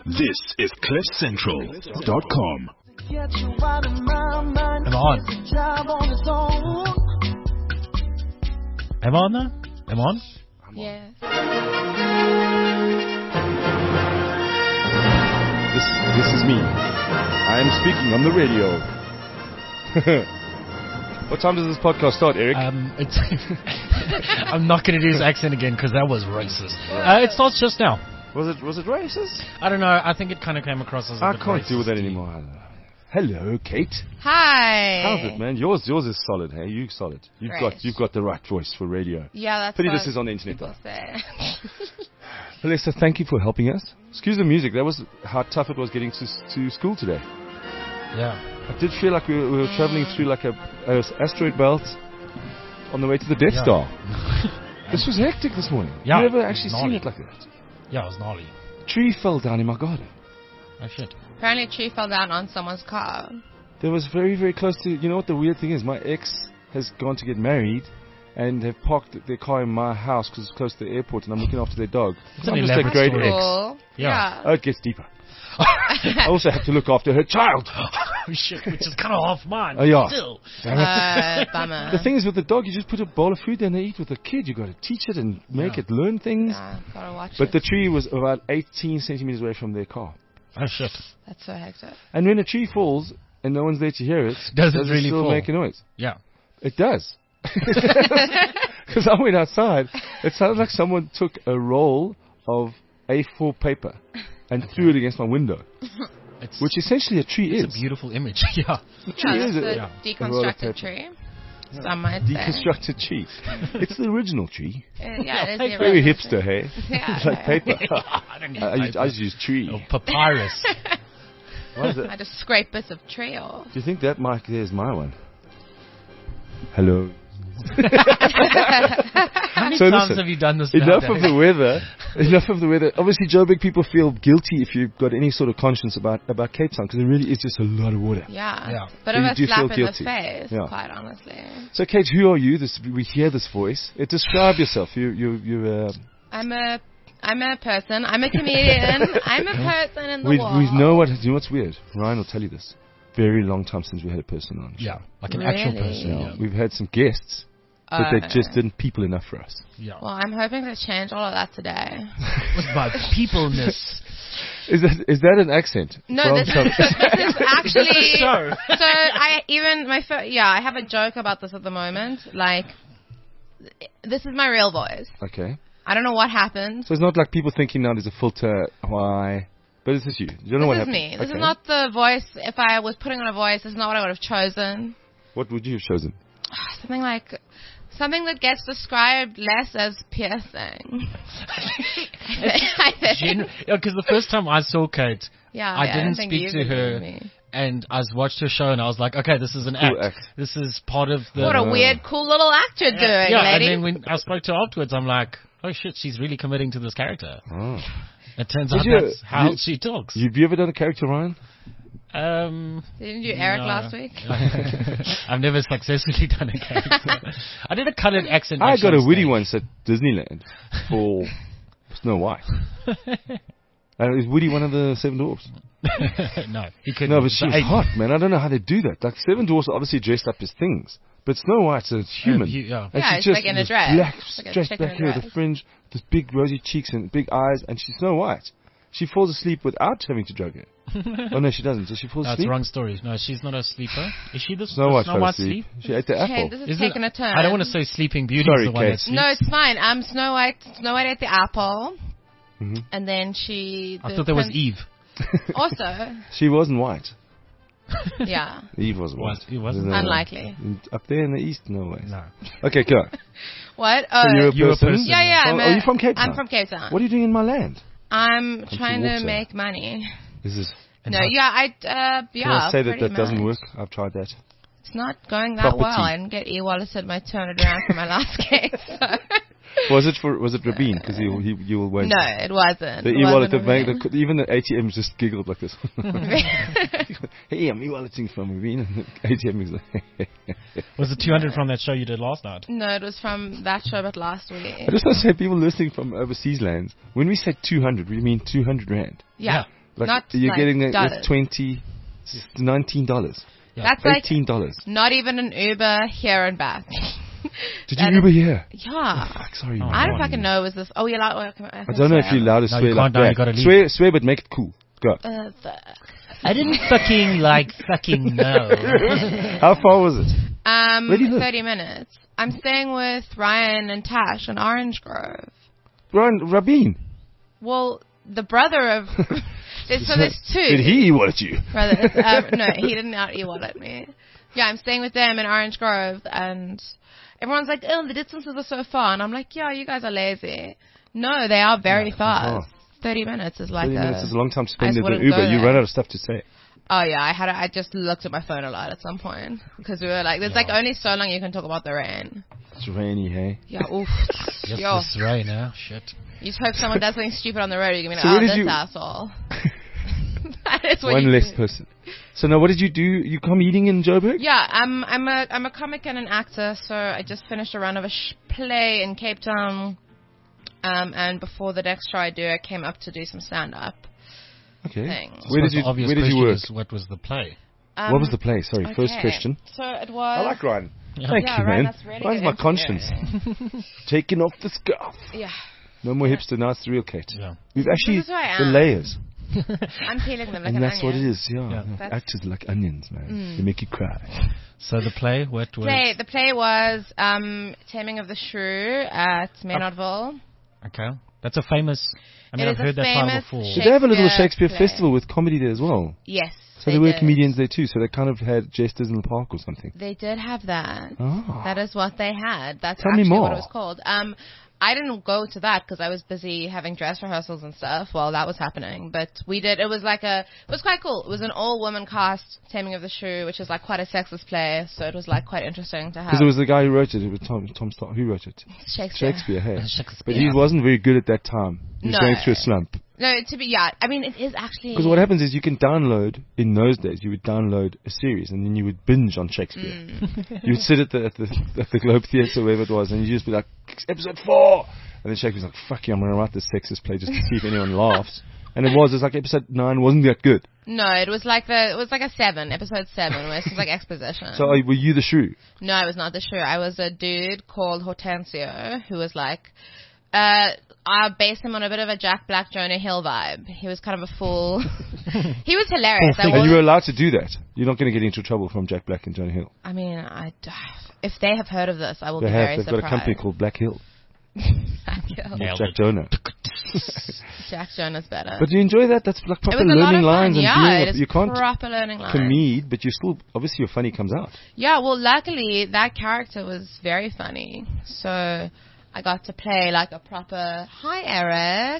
This is CliffCentral.com. Am I on? Am I on now? Am I on? Yes. This is me. I am speaking on the radio. What time does this podcast start, Eric? It's I'm not going to do his accent again because that was racist. It starts just now. Was it racist? I don't know. I think it kind of came across as a I bit can't racist. deal with that anymore. Hello, Kate. Hi. How's it, man? Yours is solid. Hey, you solid. You've got the right voice for radio. Yeah, that's Pity what this is on the internet, people though. say. Melissa, thank you for helping us. Excuse the music. That was how tough it was getting to school today. Yeah. I did feel like we were traveling through like a asteroid belt on the way to the Death Star. This was hectic this morning. Yeah. You never actually Gnarly. seen it like that. Yeah, it was gnarly. A tree fell down in my garden. Oh, shit. Apparently a tree fell down on someone's car. There was very, very close to... You know what the weird thing is? My ex has gone to get married and have parked their car in my house because it's close to the airport and I'm looking after their dog. It's an I'm just a elaborate great story. ex. Cool. Yeah. Oh, it gets deeper. I also have to look after her child. Oh, shit, which is kind of half mine. Oh, yeah. Still. Bummer. The thing is with the dog, you just put a bowl of food and they eat. With the kid, you got to teach it and make it learn things. Yeah, gotta watch But it. the tree was about 18 centimeters away from their car. Oh, shit. That's so hectic. And when a tree falls and no one's there to hear it, Does it really still fall? make a noise? Yeah. It does. Because I went outside. It sounded like someone took a roll of A4 paper and threw it against my window, which essentially a tree It's is. a beautiful image. Yeah. A tree That's is a a Yeah. deconstructed tree. Some might say. deconstructed tree. It's the original tree. Yeah, it is the Very original hipster, tree. hey? Yeah, It's like paper. I don't need I paper. just use tree. Oh, papyrus. Why is it? I just scrape bits of tree off. Do you think that mic there is my one? Hello. How many So times listen, have you done this Enough nowadays? of the weather. Enough of the weather. Obviously, Joburg people feel guilty if you've got any sort of conscience about Cape Town because it really is just a lot of water. Yeah. Yeah. Bit So of you a do slap feel in guilty. the face, Yeah. quite honestly. So, Kate, who are you? We hear this voice. Describe yourself. You. I'm a person. I'm a comedian. I'm a person in the We world. know what. You know what's weird? Ryan will tell you this. Very long time since we had a person on. the Yeah, show. like an actual Really? person. Yeah. Yeah. We've had some guests, but they just didn't people enough for us. Yeah. Well, I'm hoping to change all of that today. By peopleness. Is that an accent? No, From this is actually. show. So I have a joke about this at the moment. Like, this is my real voice. Okay. I don't know what happened. So it's not like people thinking now there's a filter. Why? But this is you. You don't know what This is happened. me. This Okay. is not the voice. If I was putting on a voice, this is not what I would have chosen. What would you have chosen? Something that gets described less as piercing. Because the first time I saw Kate, I didn't think speak you to believe her, me. and I watched her show, and I was like, okay, this is an Cool act. act. This is part of the... What a weird, cool little act you're doing, yeah, lady. and then when I spoke to her afterwards, I'm like, oh shit, she's really committing to this character. Oh. It turns Did out you- that's how you- she talks. Have you ever done a character, Ryan? Didn't you Eric No. last week? I've never successfully done a character. I did a colored accent. I actually got a on witty stage. once at Disneyland for Snow White. Is Woody one of the Seven Dwarfs? No, he couldn't. No, but she was Hey, hot, man. I don't know how they do that. Like, Seven Dwarfs are obviously dressed up as things, but Snow White's a human. yeah. And Yeah, she's it's just like in a this dress. black, It's like a stretched chicken back hair, the dress. fringe, this big rosy cheeks and big eyes, and she's Snow White. She falls asleep without having to drug her. Oh, no, she doesn't. So she falls That's asleep? the wrong story. No, she's not a sleeper. Is she the Snow White Snow fell White asleep. sleep? She ate the Okay, apple. this is Isn't- taking a turn. I don't want to say Sleeping Beauty Sorry, is the one Kate. that sleeps. No, it's fine. Snow White. Snow White ate the apple, Mhm. and then she. I the thought there was prince- Eve. Also, She wasn't white. yeah, Eve wasn't white. It wasn't? There's no way. unlikely. Up there in the east, no way. No. Okay, go. What? So you're a You're a person? person. Yeah. Are you from Cape Town? I'm from Cape Town. What are you doing in my land? I'm trying to water. make money. Is this? No, yeah, Can I say that pretty doesn't much. work? I've tried that. It's not going that Property. well. I didn't get e-walleted my 200 rand for my last case. So. Was it Rabin? Because he will wait. No, it wasn't. The It e-wallet, wasn't Rabin. even the ATM just giggled like this. Hey, I'm e-walleting from Rabin. And the ATM is like, Was it 200 from that show you did last night? No, it was from that show, but last week. I just want to say, people listening from overseas lands, when we say 200, we mean 200 rand. Yeah. Like Not you're like getting dollars. $19. That's like $18. not even an Uber here and back. Did That you Uber is- here? Yeah. Fuck, sorry. Oh, I don't no. fucking know. Was this? Oh, you're allowed. I don't know if you're allowed to No, swear you like can't now, that. you gotta leave. Swear, but make it cool. Go. I didn't fucking know. How far was it? Where do you live? 30 minutes. I'm staying with Ryan and Tash in Orange Grove. Ryan Rabin. Well, the brother of. there's two. Did he wallet you? Brothers. No, he didn't out-e-wallet me. Yeah, I'm staying with them in Orange Grove, and everyone's like, oh, the distances are so far. And I'm like, yeah, you guys are lazy. No, they are very fast. 30 minutes is like 30 minutes is a long time to I spend just in wouldn't an Uber. go You there. run out of stuff to say. Oh, yeah, I just looked at my phone a lot at some point. Because we were like, there's like only so long you can talk about the rain. It's rainy, hey? Yeah, oof. Yes, Yo. this rain, huh? Shit. You just hope someone does something stupid on the road. You're going to So be where like, did oh, this you- asshole. That is what One you less do. person. So now what did you do? You come eating in Joburg? Yeah, I'm a comic and an actor, so I just finished a run of a play in Cape Town, and before the next show I do, I came up to do some stand-up Okay. things. Where did The you obvious Where did you question work? is, what was the play? What was the play? Sorry, first okay. question. So it was. I like Ryan. Yeah. Thank Yeah, you, Ryan, man. that's really Ryan's good my interview. conscience. Taking off the scarf. Yeah, No more hipster, now it's the real Kate. Yeah. We've actually is who I the am. layers. I'm peeling them like And an that's what it onion. is, yeah. Yeah. That's- Actors are like onions, man. They make you cry. So the play, what was... The play was Taming of the Shrew at Maynardville. Okay. That's a famous... I mean, It I've is a heard that title famous before. Shakespeare Did they have a little Shakespeare play. festival with comedy there as well? Yes. So there were did. comedians there too, so they kind of had jesters in the park or something. They did have that. Oh. That is what they had. That's Tell me actually what more. it was called. I didn't go to that because I was busy having dress rehearsals and stuff while that was happening. But we did. It was like it was quite cool. It was an all-woman cast, Taming of the Shrew, which is like quite a sexist play. So it was like quite interesting to have. Because it was the guy who wrote it. It was Tom Stark. Who wrote it? Shakespeare. Shakespeare, hey. Shakespeare. But he wasn't very good at that time. He was No. going through a slump. No, I mean, it is actually. Because what happens is you can download, in those days, you would download a series and then you would binge on Shakespeare. You would sit at the Globe Theatre, wherever it was, and you'd just be like, episode 4! And then Shakespeare's like, fuck you, I'm going to write this sexist play just to see if anyone laughs. And it was like episode 9 wasn't that good. No, it was like a 7, episode 7, where it's just like exposition. So were you the shrew? No, I was not the shrew. I was a dude called Hortensio who was like, I based him on a bit of a Jack Black, Jonah Hill vibe. He was kind of a fool. He was hilarious. Cool And you were allowed to do that. You're not going to get into trouble from Jack Black and Jonah Hill. I mean, if they have heard of this, I will They be have. very They've surprised. got a company called Black Hill. Black Hill. Nailed Jack it. Jonah. Jack Jonah's better. But do you enjoy that? That's like it proper was a lot learning of lines fun. and Yeah, doing it is you can't proper learning lines. comede, but you still obviously your funny comes out. Yeah, well, luckily that character was very funny, so I got to play like a proper. Hi, Eric.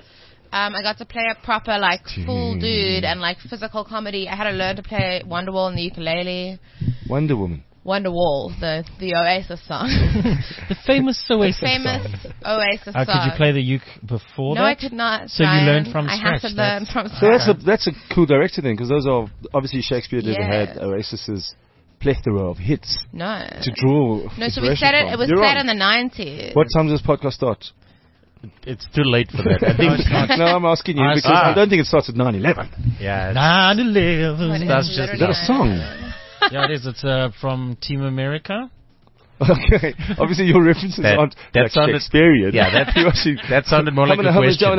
I got to play a proper like full dude and like physical comedy. I had to learn to play Wonderwall on the ukulele. Wonder Woman. Wonderwall, the Oasis song. The famous Oasis Famous song. Oasis Could song. you play the uke before No, that? I could not. So you Ryan. learned from I scratch. had to learn from So scratch. that's a cool director then, because those are obviously Shakespeare never Yes. had Oasis's plethora of hits No. to draw. No, so we inspiration said it. from. It was You're set on. in the 90s. What time does this podcast start? It's too late for that. I think. No, I'm asking you I because see. I don't think it starts at 9/11. Yeah. 9/11. What That's is just- Is that a song? Yeah, it is. It's from Team America. Okay, obviously your references That- aren't that like sounded- Shakespearean. yeah, that- You actually- that sounded more like a question.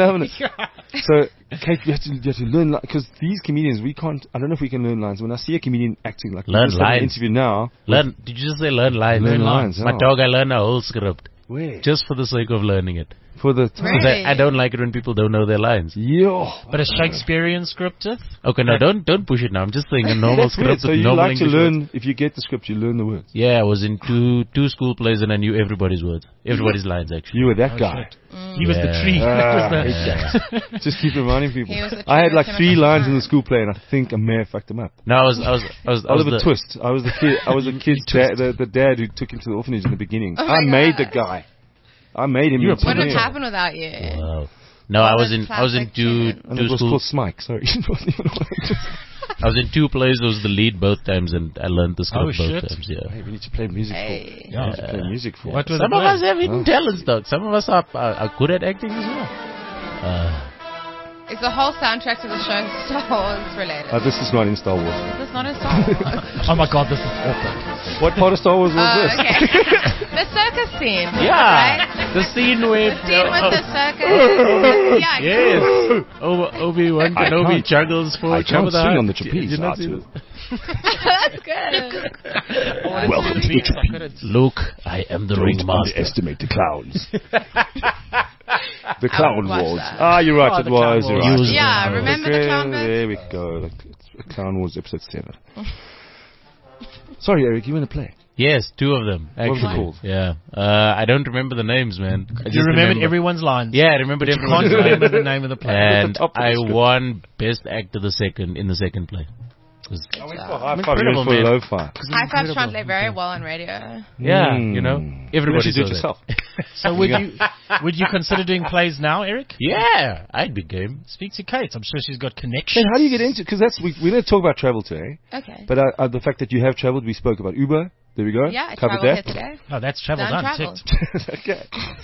So, Kate, you have to learn because these comedians, we can't. I don't know if we can learn lines. When I see a comedian acting like Learn we just had an lines. interview now, Learn. Did you just say learn lines? learn lines. My oh. dog, I learned a whole script Where? just for the sake of learning it. For the time. Really? 'Cause I don't like it when people don't know their lines. Yo. But a Shakespearean scripted? Okay, no, don't push it now. I'm just saying a normal That's weird. script So with you normal like to English learn, words. if you get the script, you learn the words. Yeah, I was in two school plays and I knew everybody's words, everybody's lines actually. You were that guy. He was the Yeah. tree. Ah, That was I hate that. Just keep reminding people. He was the I had true like 3 Timothy lines in the Hart. school play, and I think I may have fucked them up. No, I was Oliver the, Twist. I was the kid. I was the kid's dad, the dad who took him to the orphanage in the beginning. Oh my I made God. the guy. I made him. You were into What would me. happen without you? Wow. No, I was in classic two tune. And it was schools. called Smike. Sorry, it wasn't even I was in 2 plays. I was the lead both times, and I learned the script Oh, both shit. times. Yeah. Hey, we need to play music Hey. for. We need to play music for. What was Some the of us play? have hidden talents, dog. Some of us are good at acting as well. Is the whole soundtrack to the show Star Wars related? This is not in Star Wars. This is not a Star Wars. Oh my god, this is awful. What part of Star Wars was this? Okay. The circus scene. Yeah. Right? The scene where... The scene with the circus. Yeah. Yes. Obi-Wan Kenobi juggles for I can't Jabba the swing Hutt. on the trapeze. Did you not see this? That's good. Welcome to the trapeze. Luke, I am the Don't ringmaster. underestimate the clowns. The Clown watch Wars. that. Ah, you're right. Oh, it the was. Clown You're Wars. right. Yeah, remember the Okay, clown bit? there we go. Clown Wars episode 7. Sorry, Eric, you want to play? Yes, 2 of them. What was it Actually. called? Yeah. I don't remember the names, man. I You just remembered everyone's lines. Yeah, I remembered You can't everyone's remember name. the name of the play. And top of the I script. won Best Actor in the second play. It was- High five, incredible, for man. lo-fi. High fives translate very well on radio. Yeah, Mm. you know, You everybody should do it saw yourself. that. So would you consider doing plays now, Eric? Yeah, I'd be game. Speak to Kate. I'm sure she's got connections. Then how do you get into? Because we're going to talk about travel today. Okay. But the fact that you have traveled, we spoke about Uber. There we go. Yeah, I covered traveled that. here today. Oh, that's travel Done done. travel. Ticked. Okay.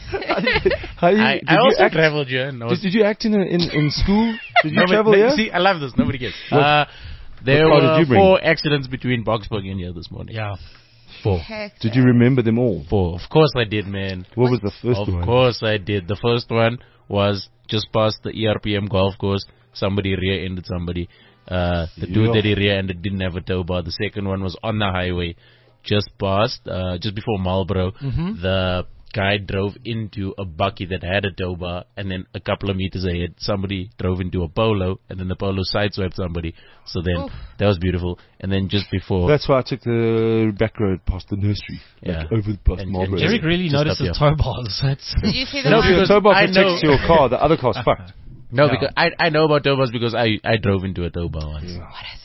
How do you, I did you also act? traveled, yeah. And I was Did you act in school? Did you Nobody- travel here? See, I love this. Nobody gets. What- There what car did were you bring? 4 accidents between Boxburg and here this morning. Yeah. 4. Hectic. Did you remember them all? 4. Of course I did, man. What was the first Of one? course I did. The first one was just past the ERPM golf course. Somebody rear-ended somebody. The dude that he rear-ended didn't have a tow bar. The second one was on the highway, just before Marlborough. The guy drove into a bucky that had a tow bar, and then a couple of meters ahead, somebody drove into a Polo, and then the Polo sideswiped somebody. So then that was beautiful. And then just before, That's why I took the back road past the nursery. Yeah. Like over past And- Marlborough. and Eric really Just notices up tow bars. That's Did you see the No, one? If because the tow bar I protects know- your car, the other car's fucked. no, Yeah. because I know about tow bars because I drove into a tow bar once. What is it?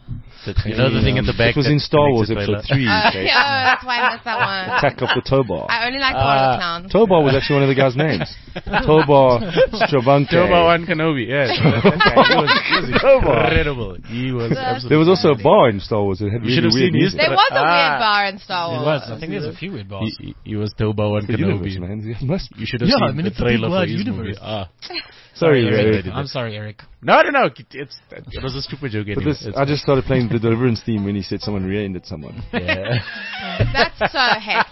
You know the thing in the back. It was that in Star Wars connects the episode trailer? 3. Yeah, that's why I missed that one. Attack of the tow bar. I only like the one with the clowns. Tow bar was actually one of the guys' names. Tow bar Stravanke. Tow bar one Kenobi, yeah. He was Tow bar. incredible. He was absolutely. There was also a bar in Star Wars that had You should really have weird seen his. music. There was a Ah. weird bar in Star it Wars. was. I think there's a few weird bars. He was tow bar one The universe, Kenobi. man. It must You should have Yeah, seen I mean, the it's a trailer big for wide his universe. movie. Sorry, Eric. Eric. I'm sorry, Eric. No. It was a stupid joke But anyway. this, I just started playing the Deliverance theme when he said someone rear-ended someone. Yeah. That's so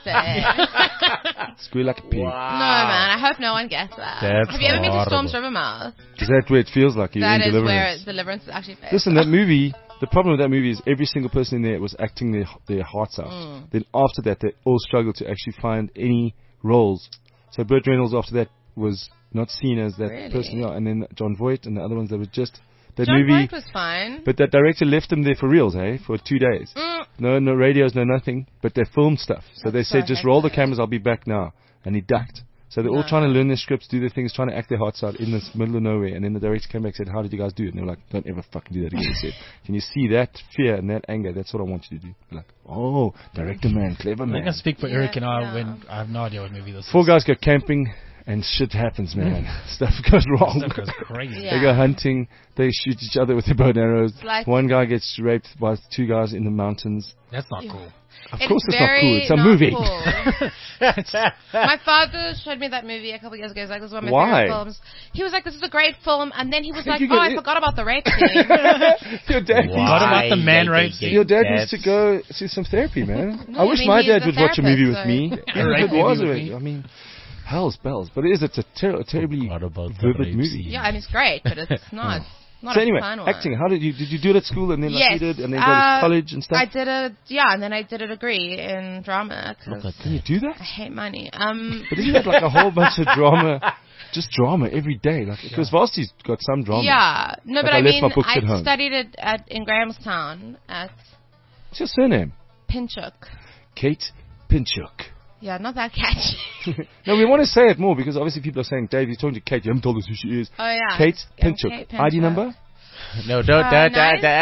hectic. Squeal like a pig. No, man. I hope no one gets that. That's Have you ever been to horrible. Storms River Mouth? Is that where it feels like you're That in is Deliverance? where Deliverance is actually based. Listen, that movie, the problem with that movie is every single person in there was acting their hearts out. Then after that, they all struggled to actually find any roles. So Burt Reynolds after that was not seen as that Really? person. Yeah, and then John Voight and the other ones that were just... That John movie... Voight was fine. But that director left them there for reals, for 2 days. No radios, no nothing. But they filmed stuff. So they That's said, so just roll the hectic. cameras, I'll be back now. And he ducked. So they're all No. trying to learn their scripts, do their things, trying to act their hearts out in this middle of nowhere. And then the director came back and said, how did you guys do it? And they were like, don't ever fucking do that again. He said, can you see that fear and that anger? That's what I want you to do. They're like, oh, director man, clever I think I man. speak for Eric and I Yeah. when I have no idea what movie this is. 4 guys go camping and shit happens, man. Stuff goes wrong. Stuff goes crazy. Yeah. They go hunting. They shoot each other with their bow and arrows. Like- One guy gets raped by 2 guys in the mountains. That's not cool. Of course it's not very cool. It's a not movie. cool. My father showed me that movie a couple years ago. He was like, this is one of my Why? favorite films. He was like, this is a great film. And then he was Did like, you oh, get I it? forgot about the rape scene. Your dad, What about the man rape scene? your dad needs to go see some therapy, man. No, I wish I mean, my he's dad the would watch a movie with therapist, me. so- Even rape if it was movie with already. me. I mean, hell's bells. But it is. It's a terribly What about the vivid rape movie. scene? Yeah, and it's great, but it's not. Not So a anyway, fun one. acting. How did you do it at school and then like Yes. you did and then go to college and stuff? I did and then I did a degree in drama. 'Cause Can you do that? I hate money. But isn't that like a whole bunch of drama? Just drama every day, like because Varsity's got some drama. yeah, no, Like but I I left mean, my books I at home. studied it in Grahamstown at What's your surname? Pinchuk. Kate Pinchuk. Yeah, not that catchy. No, we want to say it more because obviously people are saying, Dave, you're talking to Kate. You haven't told us who she is. Oh yeah, Kate I'm Pinchuk. Kate ID Pinchuk. number? No, don't. Oh, is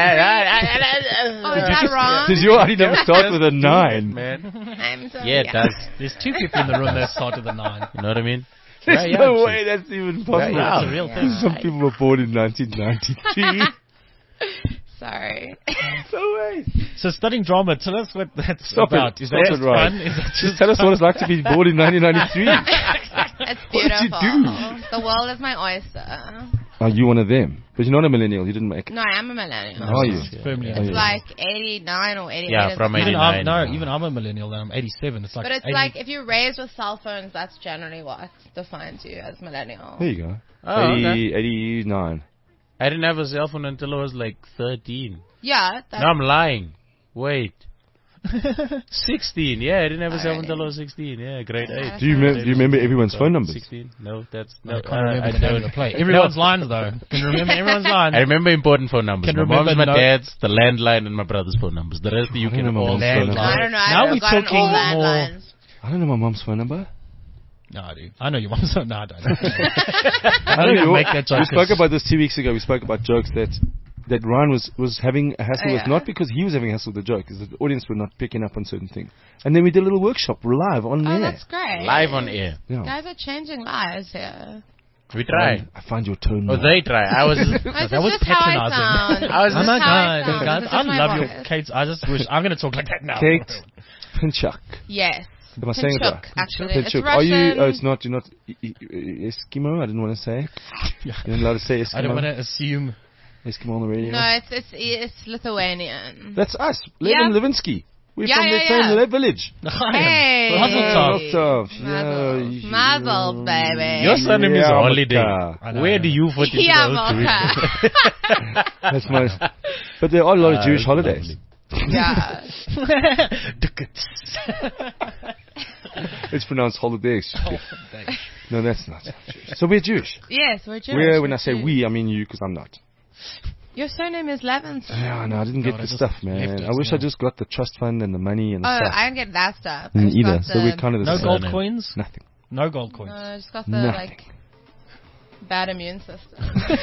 that wrong? Does your ID number start with a 9? Man. I'm so Yeah, it does. There's 2 people in the room that started the 9. You know what I mean? There's Yeah, no yeah, way that's even possible. Yeah, It's a real thing. Some people were born in 1993. Sorry. No way. So studying drama, tell us what that's Stop about. it. Is Stop that it just right. fun? Is that Just tell us what it's like to be born in 1993. It's What did beautiful. you do? The world is my oyster. Are you one of them? But you're not a millennial. You didn't make it. No, I am a millennial. Are you? Firmly. Oh, It's yeah. like 89 or 88. Yeah, or from something. Even I'm a millennial. Then I'm 87. It's like. But it's 80 like if you're raised with cell phones, that's generally what defines you as millennial. There you go. Oh, 89. I didn't have a cell phone until I was like 13. Yeah. That's No, I'm lying. Wait. 16. Yeah, I didn't have a cell phone until I was 16. Yeah, grade 8. Do you remember everyone's phone numbers? 16? No, that's I no. can't remember I the name of don't. the play. Everyone's lines though. Can you remember everyone's lines? I remember important phone numbers. Can My remember mom's, my no- dad's, the landline, and my brother's phone numbers. The rest you I can don't know all my mom's phone spell number. I out. don't know. Now I've we're gotten talking all more- landlines. I don't know my mom's phone number. No, I do. I know your mom's. No, I don't. I don't even make that joke. We spoke about this 2 weeks ago. We spoke about jokes that Ryan was having a hassle Oh, with, yeah. not because he was having a hassle with the joke, because the audience were not picking up on certain things. And then we did a little workshop live on Oh, air. that's great. Live on air. Yeah. Guys are changing lives here. We try. I find your tone. Oh, now. they try. I was. That was patronizing. I was Oh my just god, guys, I love your Kate. I just wish I'm gonna talk like that now. Kate Pinchuk. Yes. Am I saying it Pinchuk, right? actually. It's Pinchuk. Russian. Are you? Oh, it's not. You're not Eskimo. I didn't want to say. You're not allowed to say Eskimo. I don't want to assume. Eskimo on the radio. No, it's Lithuanian. That's us. Yeah. Levin Levinsky. We're Yeah, from the yeah, same yeah. village. Hey. Mazel tov. Mazel. Mazel, baby. Your surname is Yeah, Holiday. I know. Where do you fit into Yeah, those two? That's my. But there are a lot of Jewish holidays. Yeah. It's pronounced holidays. No, that's not Jewish. So we're Jewish. Yes, we're Jewish. We're, when I say Jewish. we, I mean you, because I'm not. Your surname is Levinson. Yeah, no, I didn't No, get I the just stuff, left man. us I wish now. I just got the trust fund and the money and the Oh, stuff. I don't get that stuff. I just Either. got So we're the- kind of the No same. gold Surname. coins. Nothing. No gold coins. No, I just got the Nothing. bad immune system.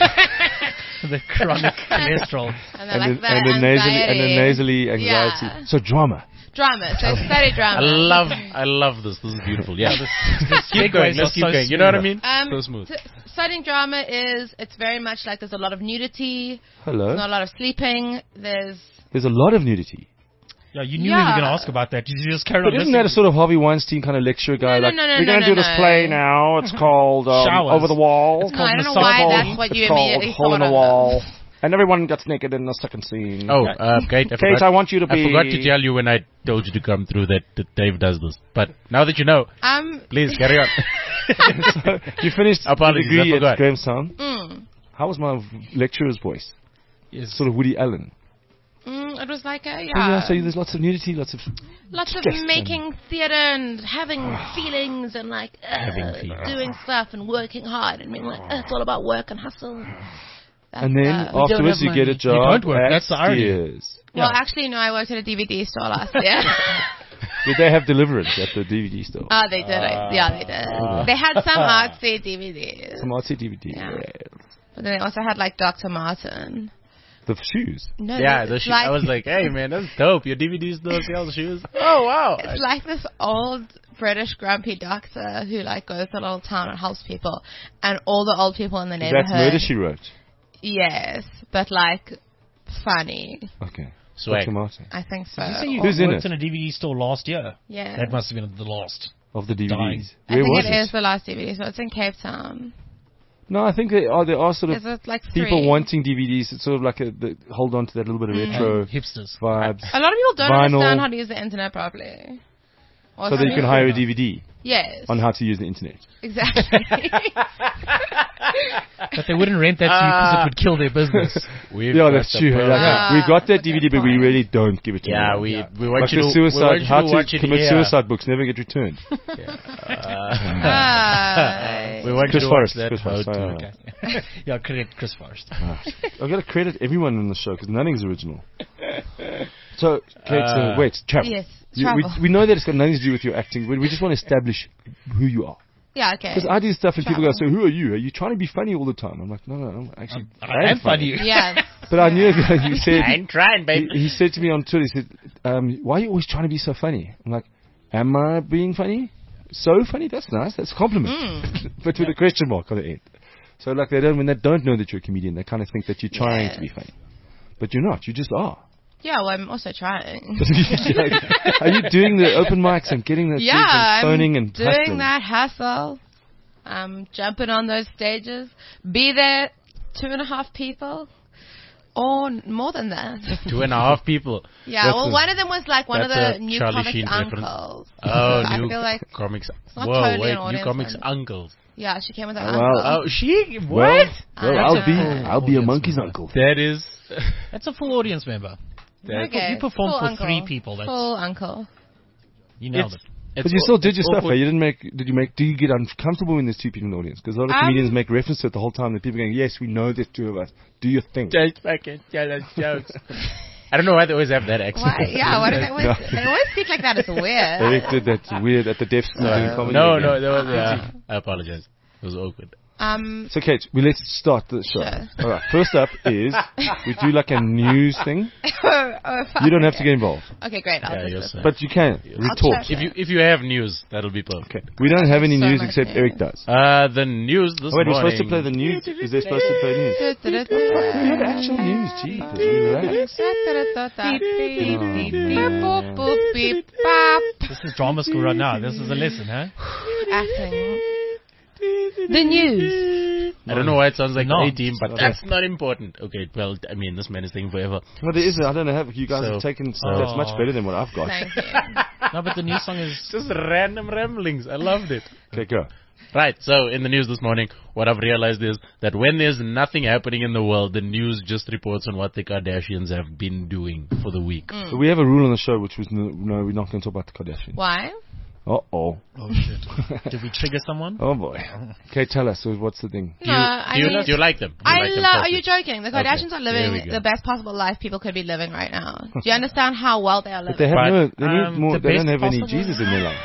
The chronic cholesterol. And, And, like the, and the nasally anxiety. Yeah. So drama. Drama. So study drama. I love this. This is beautiful. Yeah. Keep Keep going. Let's keep going. You know what I mean? So smooth. Studying drama it's very much like there's a lot of nudity. Hello. There's not a lot of sleeping. There's There's a lot of nudity. Yeah, you knew we were Yeah. going to ask about that. You just carried But on. isn't that a sort of Harvey Weinstein kind of lecture guy? No, like, no, no, we're going no, to do no, this no. play now. It's called Showers. Over the Wall. no, I don't know massage why ball. that's what you It's called immediately Hole in thought the of. Wall. And everyone gets naked in the second scene. Oh, Kate, Kate, I want you to be... I forgot to tell you when I told you to come through that Dave does this. But now that you know, please carry on. So, you finished the Apologies, degree I at forgot. Grahamstown. Mm. How was my lecturer's voice? Yes. Sort of Woody Allen. It was like a, So there's lots of nudity, lots of... lots of Yes, making theatre and having feelings and like Having feelings. doing stuff and working hard and being like, it's all about work and hustle. That's, And then afterwards you get a job don't work, at that's the irony. Steers. well, actually, no, I worked at a DVD store last year. Did they have deliverance at the DVD store? Oh, they did. Yeah, they did. They had some artsy DVDs. Some artsy DVD. Yeah. Yeah. But then they also had like Dr. Martin. The shoes. No, yeah, it's I was like, hey man, that's dope. Your DVD store sells shoes. Oh wow. It's like this old British grumpy doctor who like goes to a little town and helps people, and all the old people in the neighborhood. That's Murder, She Wrote. Yes, but like funny. Okay. Swag. Dr. Martin. I think so. Did you say you Who's in worked it? in a DVD store last year? Yeah. That must have been the last. Of the DVDs. Dying. I Where think was it is the last DVD, so it's in Cape Town. No, I think there are sort of Is it like people 3? wanting DVDs. It's sort of like hold on to that little bit of retro Hipsters. vibes. A lot of people don't Vinyl. understand how to use the internet properly. Or So that you can hire a DVD Yes. on how to use the internet. Exactly. But they wouldn't rent that to you because it would kill their business. We've Yeah, got that's the true. pearl. Like, we got that DVD, but we point. really don't give it to Yeah, them. we Like want you the to suicide, we want how you to to watch it commit here. suicide books never get returned. Ah. We want Chris you to Forrest. watch that. Chris Forrest, how to- sorry. Okay. Yeah, credit Chris Forrest. I've got to credit everyone in the show because nothing's original. So, Kate, wait, chap. Yes. We Travel. know that it's got nothing to do with your acting, but we just want to establish who you are. Yeah, okay. Because I do stuff and people go, Travel. so who are you? Are you trying to be funny all the time? I'm like, no, I'm actually, I am funny. Yeah. But I knew that you said, I ain't trying, baby. he said to me on Twitter, he said, why are you always trying to be so funny? I'm like, am I being funny? So funny? That's nice. That's a compliment. But with a question mark on the end. So like when they don't know that you're a comedian, they kind of think that you're trying Yes. to be funny. But you're not. You just are. Yeah, well, I'm also trying. Are you doing the open mics and getting the gigs Yeah, and phoning I'm and doing hustling? that hustle. I'm jumping on those stages. Be there 2.5 people. Or more than that. 2.5 people. Yeah, That's well, a- one of them was like one of that's the a new Charlie comics Sheen reference. uncles. Oh, I new feel like comics. not Whoa, totally wait, an new audience comics member. uncles. Yeah, she came with her Oh, uncle. wow. Oh, she what? Well, That's I'll be a audience monkey's member. uncle. That is. That's a full audience member. Okay, You performed full for uncle. 3 people. That's, Full uncle. you nailed it. But you still did your stuff. awkward. You didn't do you get uncomfortable when there's 2 people in the audience? Because a lot of comedians make reference to it the whole time. And people are going, yes, we know there's 2 of us. Do your thing. Just fucking tell us jokes. I don't know why they always have that accent. Why? Yeah, why do they always, they always speak like that? It's weird. Eric did that weird at the Deaf School doing comedy. No, again. that was. I apologize. It was awkward. So, Kate, let's start the show. Sure. All right. First up is we do like a news thing. Fuck, You don't have to okay. get involved, Okay, great. I'll Yeah, just you're listen. saying. but you can retort. check. If you have news, that'll be perfect. Okay. We don't have any So news much except news. Eric does. The news this Oh, wait, we're morning. supposed to play the news. Is there supposed to play news? We have actual news. Gee, relax. This is drama school right now. This is a lesson, huh? Acting. The news. I don't know why it sounds like No. 18, but Okay. that's not important. Okay, well, I mean, this man is taking forever. Well, there is. I don't know. Have you guys So- have taken stuff that's much better than what I've got? Thank you. No, but the new song is... Just random ramblings. I loved it. Okay, go. Right, so in the news this morning, what I've realized is that when there's nothing happening in the world, the news just reports on what the Kardashians have been doing for the week. So we have a rule on the show, which was no, we're not going to talk about the Kardashians. Why? Oh. Oh, shit. Did we trigger someone? Oh boy. Okay, tell us. So what's the thing? No, I do, mean, you, do you like them? Do you I like them love. Are properly? you joking? The Kardashians are there we living go. the best possible life people could be living right now. Do you understand how well they are But they living? have But, no. They need more. the They don't best have any possible- Jesus in their life.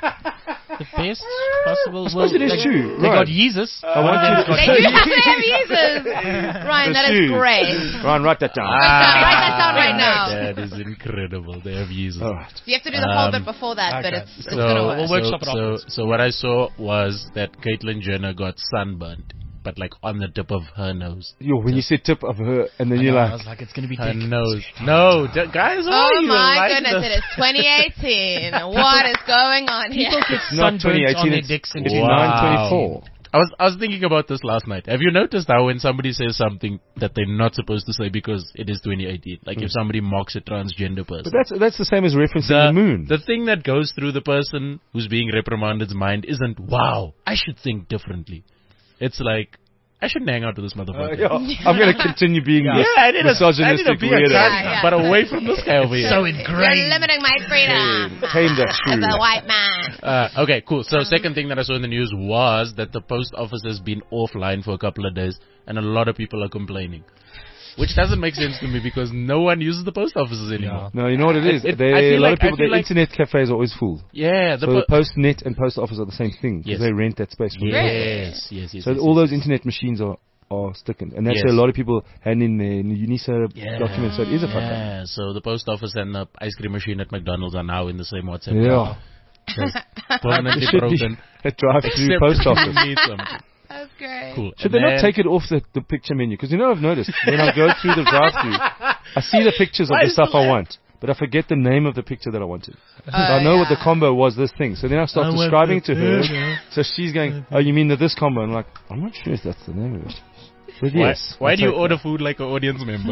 The best possible... I suppose it is they, true. They Right. got Jesus. I want you to. They do have users. Ryan, that is Shoes. great. Ryan, write that down. Write that down right now. That is incredible. They have Jesus. All right. You have to do the whole bit before that, but okay. it's gonna work. We'll workshop it afterwards. So what I saw was that Caitlyn Jenner got sunburned, but like on the tip of her nose. Yo, when you said tip of her, and then I you're know, I like, was like, it's going to be Her dick. nose. No, guys, why Oh you my like goodness, this? it is 2018. What is going on here? People get not sunburnt 2018, on their it's dicks and 924. I was thinking about this last night. Have you noticed how when somebody says something that they're not supposed to say because it is 2018, like if somebody mocks a transgender person, But that's the same as referencing the moon. The thing that goes through the person who's being reprimanded's mind isn't, wow, I should think differently. It's like, I shouldn't hang out with this motherfucker. Yeah, I'm going to continue being this I need to misogynistic be a weirdo. cunt, Yeah. but away from this guy over here. So You're ingrained. limiting my freedom Tame that as shrew. a white man. Okay, cool. So second thing that I saw in the news was that the post office has been offline for a couple of days, and a lot of people are complaining. Which doesn't make sense to me because no one uses the post offices anymore. No, you know what it is? I A feel lot like- of people, I feel their like- internet cafes are always full. Yeah, So the post net and post office are the same thing because Yes. they rent that space. From yes. So all those internet machines are sticking. And that's Yes. where a lot of people hand in their UNISA Yeah. documents. So it is a fuck up. Yeah, so the post office and the ice cream machine at McDonald's are now in the same WhatsApp. Yeah. Permanently It should be broken. a drive-through Except post if you office. need something. That's great. Cool. Should And they not then- take it off the picture menu? Because I've noticed when I go through the drive-through, I see the pictures of Why the is stuff the I left? want, but I forget the name of the picture that I wanted. So I know what the yeah. combo was. This thing. So then I start I want describing the to her. burger. So she's going, "Oh, you mean this combo?" I'm like, "I'm not sure if that's the name of it." But Why, yes. why I'll do you take order food like an audience member?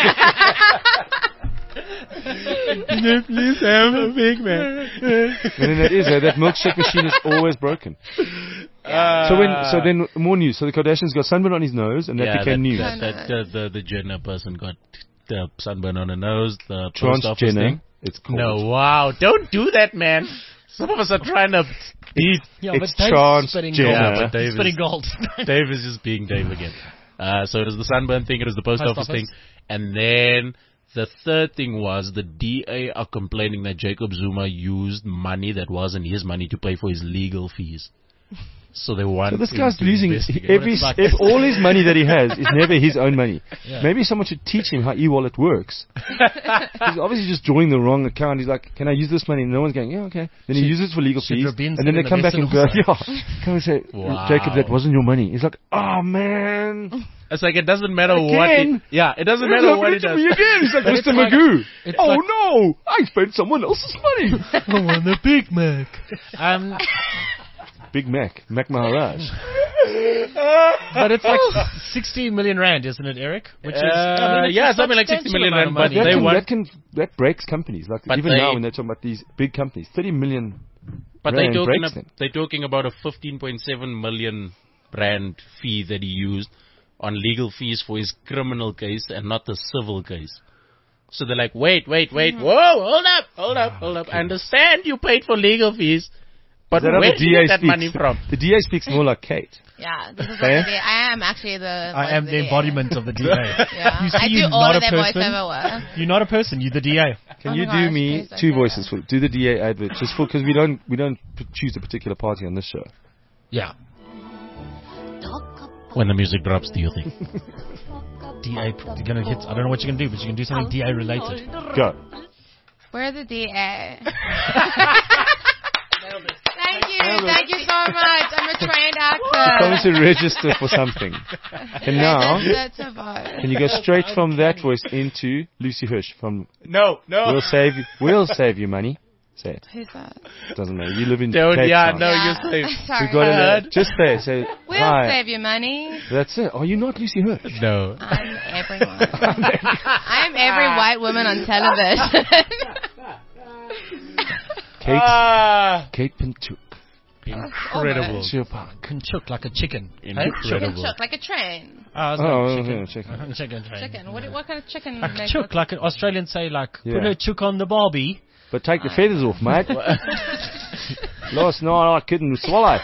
Please have a Big Mac. that. And then it is that milkshake machine is always broken. So then more news. So the Kardashians got sunburn on his nose, and that became news. The Jenner person got the sunburn on the nose. The post office Transgender. thing. It's called. No, wow! Don't do that, man. Some of us are trying to beat. Yeah, It's but Dave's spitting transgender. gold. Yeah, but Dave Spitting is- gold. Dave is just being Dave again. So it was the sunburn thing, it was the post office thing, and then the third thing was the DA are complaining that Jacob Zuma used money that wasn't his money to pay for his legal fees. So they want. So this him guy's to losing investigate. if all his money that he has is never his own money. Yeah. Maybe someone should teach him how e-wallet works. He's obviously just joining the wrong account. He's like, "Can I use this money?" And no one's going, "Yeah, okay." Then he uses it for legal should fees, Rabin and then sit they in come the back and vessel go, also? "Yeah." Come and say, Wow. "Jacob, that wasn't your money." He's like, "Oh man." It's like it doesn't matter Again? what. It doesn't He's matter like, what he "Look at does. me again." He's like, But "Mr. it's like- Magoo." it's Oh like- no! I spent someone else's money. I want a Big Mac. Big Mac, Mac Maharaj. But it's like 60 million rand, isn't it, Eric? Which is yeah, something like 60 million rand, but That, they can, want. that can that breaks companies. Like But even they- now when they're talking about these big companies, 30 million. But rand breaks them. they're talking about a 15.7 million rand fee that he used on legal fees for his criminal case and not the civil case. So they're like, wait, whoa, hold up. I understand you paid for legal fees, but Is that how where the did you get that speaks? money from? The DA speaks more like Kate. Yeah, this is Fair? what the DA. I am actually I am the embodiment of the DA. Yeah, You see, I do you're all not of a their person. voiceover work. You're not a person. You're the DA. Can Oh you my do gosh, me please don't two say voices that. for do the DA advert just for because we don't choose a particular party on this show. Yeah. When the music drops, do you think? DA. You're gonna hit. I don't know what you're gonna do, but you can do something DA related. Go. We're the DA. Thank you so much. I'm a trained Coming actor. to register for something. And now, Register to vote. can you go straight from that voice into Lucy Hirsch from No. We'll save you money. Say it. Who's that? Doesn't matter. You live in Don't, Cape yeah, Town. no, Yeah. you say. Sorry. We got it. Just say We'll hi. save you money. That's it. Are you not Lucy Hirsch? No. I'm everyone. I'm every white woman on television. Kate Pinchuk. Incredible. Kanchuk like a chicken. Incredible. Chook, like a train. I was Oh, going yeah, chicken. chicken. Train. Chicken. What kind of chicken? Like makes chook, like an Australians say, like Yeah. put a chook on the barbie. But take the feathers off, mate. Last night I couldn't swallow.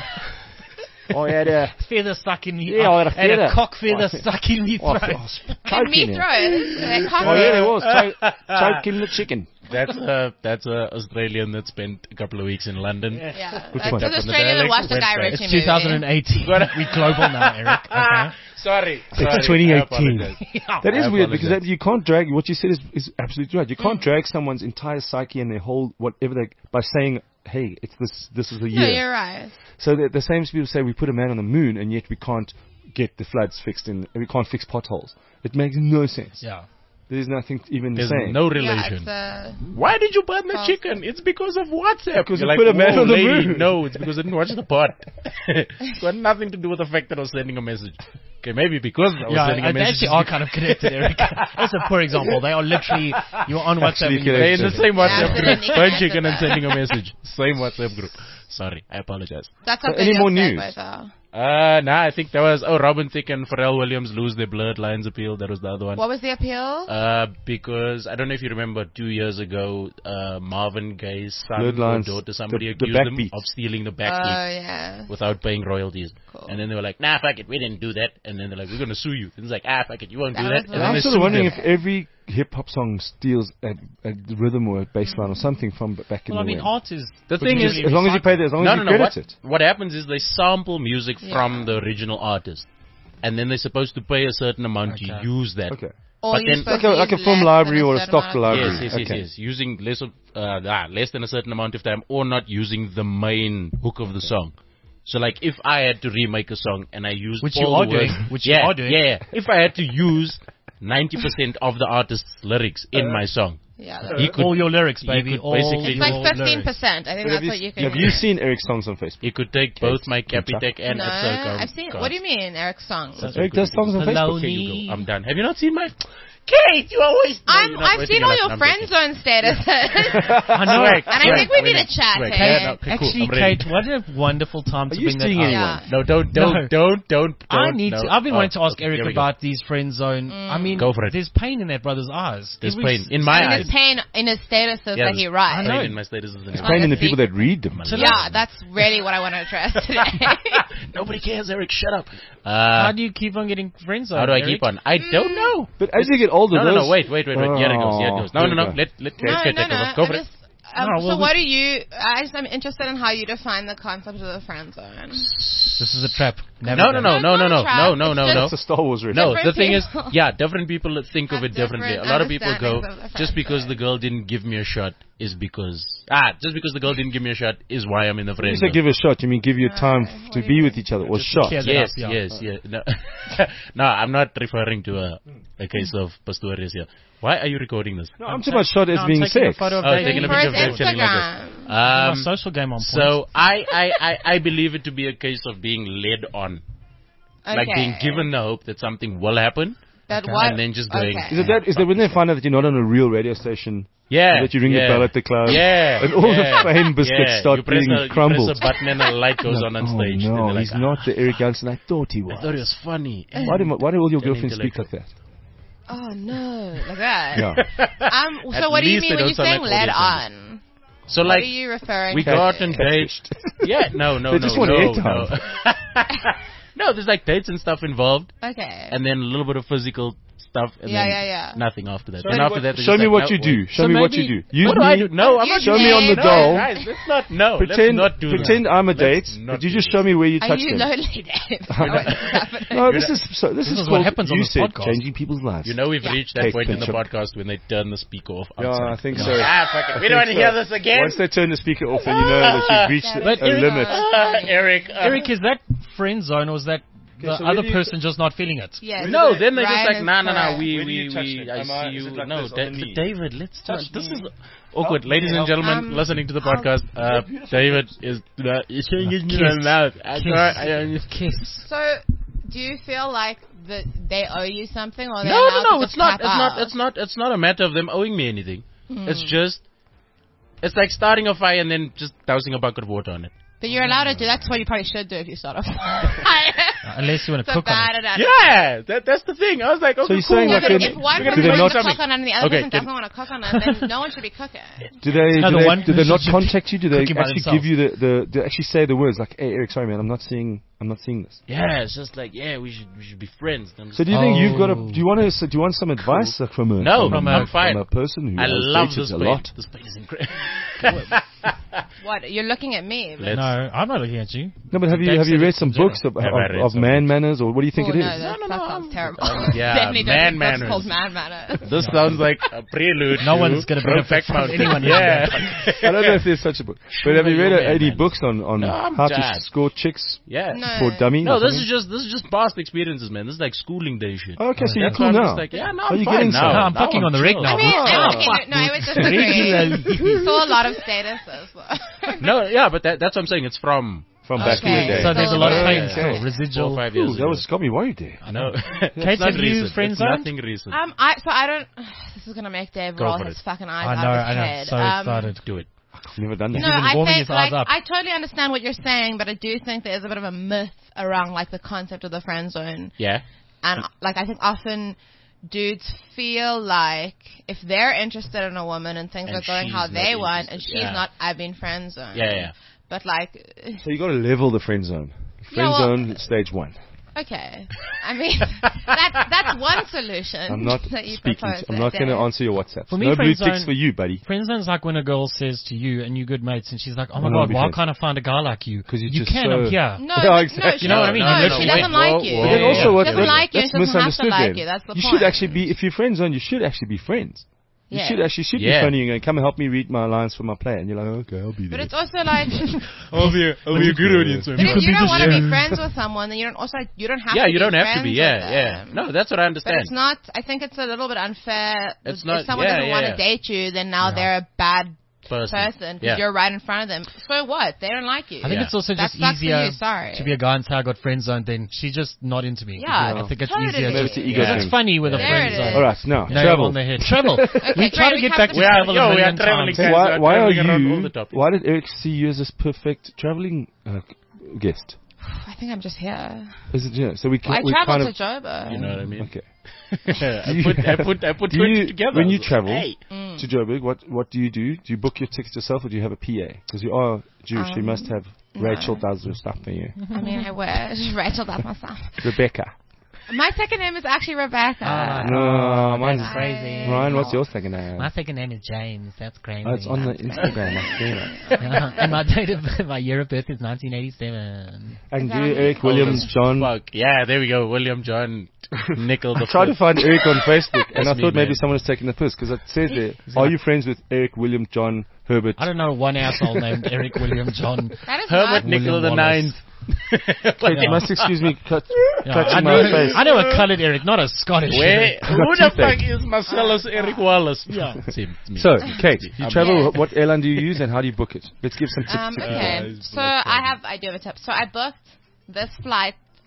I had a Feather stuck in me. Yeah, I had a and feather. a cock feather stuck in me I throat. was In choking me it. throat. Oh yeah, there was choking the chicken. That's a Australian that spent a couple of weeks in London. Yeah. Which That's one? an Australian that watched the Guy Website. Ritchie It's movie. 2018. We're global now, Eric. Okay. Sorry. It's 2018. That is I weird because apologize. you can't drag what you said is absolutely right. You can't drag someone's entire psyche and their whole whatever they by saying, "Hey, it's this is the No, year." you're right. So the same people say we put a man on the moon and yet we can't get the floods fixed we can't fix potholes. It makes no sense. Yeah. There's nothing even There's saying. no Yeah, relation. it's Why did you burn the False. chicken? It's because of WhatsApp. Because You're we put a man "Whoa, on the lady, moon." No, it's because I didn't watch the pod. It's got nothing to do with the fact that I was sending a message. Okay, maybe because I was Yeah, sending a they message. actually are kind of connected, Eric. That's a poor example. They are literally, you're on WhatsApp. Actually And you They're in the same WhatsApp Yeah, group. absolutely Burn connected chicken and there. sending a message. Same WhatsApp group. Sorry, I apologize. That's So a any big more segue, news? though. Nah, I think that was, Robin Thicke and Pharrell Williams lose their Blurred Lines appeal. That was the other one. What was the appeal? Because I don't know if you remember 2 years ago, Marvin Gaye's son Blurred or Lines, daughter, somebody the accused them backbeats. of stealing the Oh, backbeat yeah. without paying royalties. Cool. And then they were like, nah, fuck it, we didn't do that. And then they're like, we're going to sue you. And it's like, fuck it, you won't do That that. was And the- then I'm they sort sued of wondering them. if every hip hop song steals a rhythm or a bass line or something from back in Well, I the mean, way. art is. The thing is, As long as you pay as long as you credit What, it. what happens is they sample music Yeah. from the original artist. And then they're supposed to pay a certain amount to Okay. use that. Okay. Or But you're then- supposed Like a to use film less library than or a certain stock amount of library. Yes, Okay. using less than a certain amount of time, or not using the main hook of the song. So, like, if I had to remake a song and I used Which all you are the words, doing, which you are doing. yeah. If I had to use 90% of the artist's lyrics in my song, Yeah. he could All your lyrics, he baby. could All basically- It's like your 15%. I think But that's what you can have you seen Eric's songs on Facebook? he could take both my Capitec and No, Absocom I've seen. cards. What do you mean, Eric's songs? That's Eric what does songs on Hello, Facebook. Okay, you me. go. I'm done. Have you not seen my... Kate, you always... No, you're not I've wasting seen all life. your I'm friend joking. zone statuses. I know. Swag, And I swag. think we Wait need a a chat, swag. hey? Yeah, no, okay, cool. Actually, I'm ready. Kate, what a wonderful time to Are you bring that seeing up. anyone? Yeah. No, don't. I need no. to. I've been wanting to ask Okay, Eric here we go. about these friend zone. I mean, Go for it. there's pain in that brother's eyes. There's Every pain. s- In my I mean, eyes. there's pain in his statuses Yeah, that he there's writes. know. pain in my status as an It's Pain in the Honestly. people that read them. Yeah, that's really what I want to address today. Nobody cares, Eric. Shut up. How do you keep on getting friend zone? How do I Eric? keep on? I don't know. But as you get older, No, those... wait. Here it goes. Here it goes. No. Here we go. Let No, Kate take over. Go for it. No, so well, what do you? I'm interested in how you define the concept of the friend zone. This is a trap. No. It's not a trap. That's a Star Wars reference. No, Different the thing is, people different people think of have it differently. A different lot of people go, understandings of the just friend because zone. the girl didn't give me a shot is because, just because the girl didn't give me a shot is why I'm in the When friend you say zone. give a shot, you mean give you time what to do be you with mean? each other, or shot? clear that Yes, up, yeah. No, no, I'm not referring to a case of Pastorius here. Why are you recording this? No, I'm talking about shot as I'm being taking a sex. photo of Oh, David. taking a For picture of his them chilling like Instagram. this. My social game on point. So I believe it to be a case of being led on. like being given the hope that something will happen, That what? and then just going. Okay. Is that when they find out that you're not on a real radio station? Yeah. That you ring the bell at the club. Yeah. And all the fame biscuits start you press being crumbled. You press a button and a light goes on stage. Oh, and no, they're like, he's not the Eric Jansen I thought he was. I thought it was funny. Why do all your An girlfriends speak like intellectual. that? Oh no, like that. Yeah. At So what do you least mean they when don't you're sound saying like led auditions. on? So What like are you referring we to? go out and date. Yeah, no. They just want no. airtime. No, there's like dates and stuff involved, Okay. and then a little bit of physical stuff, and Yeah, then yeah, yeah. nothing after that. Show And me after what- that, they're show just me like, what no, you do. wait. Show So me what maybe- you do. Use What do I do? me. No, I'm not Show me on the no, doll. Guys, let's not. No, Pretend, let's not do pretend that. I'm a date, Let's not but you do just that. show me where you Are touch you them. lonely, Dave? No, this is is what called, happens on you this said, podcast. changing people's lives. You know, we've Yeah. reached that Take point in the picture. podcast when they turn the speaker off. Yeah, Outside. I think so. Fuck it. We don't want to hear this again. Once they turn the speaker off, then you know that you've reached But a Eric- limit. Eric. Eric, is that friend zone or is that the so where other do you- person just not feeling it? Yes. No, then they're just Ryan like, is nah, correct. we, Where do you touch it? I Am I- see is you. it like No, this on the knee? David, let's not. Touch This me. is awkward. Ladies and gentlemen, listening to the podcast, David is showing his mouth. Kiss. So, do you feel like that they owe you something, or they're No, allowed to it's just not. tap out? It's not a matter of them owing me anything. It's just, it's like starting a fire and then just dousing a bucket of water on it. But you're allowed to do. That's what you probably should do if you start off. Unless you want to so cook on bad it. at it. Yeah, that's the thing. I was like, okay, So you're cool. saying Yeah, like but in- if one do person they wants not- to cook on it and the other Okay, person doesn't want to cook on it, then no one should be cooking. Do they No, the one do they not who should be contact you? Do they cooking by actually themselves. give you they actually say the words like, "Hey Eric, sorry man, I'm not seeing this." Yeah, it's just like, we should be friends. I'm So do you think you've got do you want some advice from a No, from I'm fine. from a person who I has love dated this a pain. lot? This pain is incredible. What? You're looking at me. But No, I'm not looking at you. No, but have Dave you said read it's some in general. books of Have I read of some man manners, or what do you think oh, it is? no, that sounds terrible. Yeah, Definitely man don't. It's manners. called man manners. This sounds like a prelude. No one's gonna benefit Brokeback from Mountain. anyone in Yeah. I don't know if there's such a book. But have you read your man any manners. books on No, I'm how jazzed. to score chicks Yeah. No. for dummies? No, or this something? is just past experiences, man. This is like schooling day shit. Okay, so you're That's cool why I'm now. just like, yeah, no, Are I'm you fine getting now. some? No, I'm fucking on the rig chill. now. I mean, Oh, no, I would disagree. Regularly. Saw a lot of statuses. No, yeah, but that's what I'm saying. It's from back in the Okay. day. So there's a lot of Okay. pain Okay. still, 4 residual. or 5 years Ooh, ago. that was got me worried there. No. Kate, It's not have you recent. friend It's zoned? nothing recent. I don't. This is gonna make Dave Go roll for his it. fucking eyes I out know, of his I know. head. So excited. Do it. I've never done that. No, even I warming think his eyes like up. I totally understand what you're saying, but I do think there is a bit of a myth around like the concept of the friend zone, Yeah. and like I think often dudes feel like if they're interested in a woman and things And are going she's how not they want, and interested, she's yeah. not, I've been friend zoned. Yeah. But like, So you got to level the friend zone. Friend well- zone stage 1. okay, I mean that's one solution. I'm not that you speaking. propose I'm not there, going to Dave. answer your WhatsApp. For me, No blue friend ticks zone- for you, buddy. Friend zone's like when a girl says to you and you good mates, and she's like, "Oh my I wanna god, be why friends." can't I find a guy like you? 'Cause you're you just can. so- I'm here. No, Yeah, no, exactly. she You know what I mean? No, You she literally- doesn't like you. But then also, what She doesn't like you. that's She doesn't have to misunderstood. like then. you. That's the You point. should actually be. If you're friend zone, you should actually be friends. You Yeah. should actually be Yeah. phoning you and come and help me read my lines for my play, and you're like, okay, I'll be there. But it's also like, I'll be a good audience. but if you don't want to be friends with someone, then you don't have Yeah, to you don't have to be. friends Yeah, with yeah. them. No, that's what I But understand. it's not. I think it's a little bit unfair. It's if not- someone yeah, doesn't want yeah. to date you, then now they're a bad person because Yeah. you're right in front of them. So what? They don't like you. I think Yeah. it's also That just sucks for easier you, sorry. to be a guy and say I got friend zoned. Then she's just not into me. Yeah, I think it's totally. easier. Maybe Just, it's an ego because thing. it's funny with a There friend it zone. is. All right, now Nail travel. on the head. Travel. we try great, to we get have back to to be- travel a we are million traveling times. guys. Why are traveling around all the you? topics. Why did Eric see you as this perfect traveling guest? I think I'm just here. Is it? Yeah. So we I we traveled kind to of. Joburg. You know what I mean? Okay. I put Do two you, together. when you travel Hey. to Joburg, what do? Do you book your tickets yourself, or do you have a PA? Because you are Jewish, so you must have Rachel does your stuff for you. I mean, I wish. Rachel does my stuff. Rebecca. My second name is actually Rebecca. No, mine's crazy. Ryan, what's your second name? My second name is James. That's crazy. Oh, it's on the Instagram. I've seen it. and my date of my year of birth is 1987. And Is that you, on Eric the- Williams, John. Fuck. Yeah, there we go. William John Nickel the I tried to Fifth. find Eric on Facebook, and I me, thought maybe man. someone was taking the piss because it says there, "Are you friends with Eric William John Herbert?" I don't know one asshole named Eric William John. That is Herbert not. Nickel the Wallace. Ninth. Kate, you must excuse me, Yeah, touching my face. I know a coloured Eric, not a Scottish Where? Eric. Who the fuck toothache. is Marcellus Eric Wallace? Yeah. It's him, it's me. So, Kate, you I'm- travel. Yes. What airline do you use, and how do you book it? Let's give some tips. Okay, so I do have a tip. So I booked this flight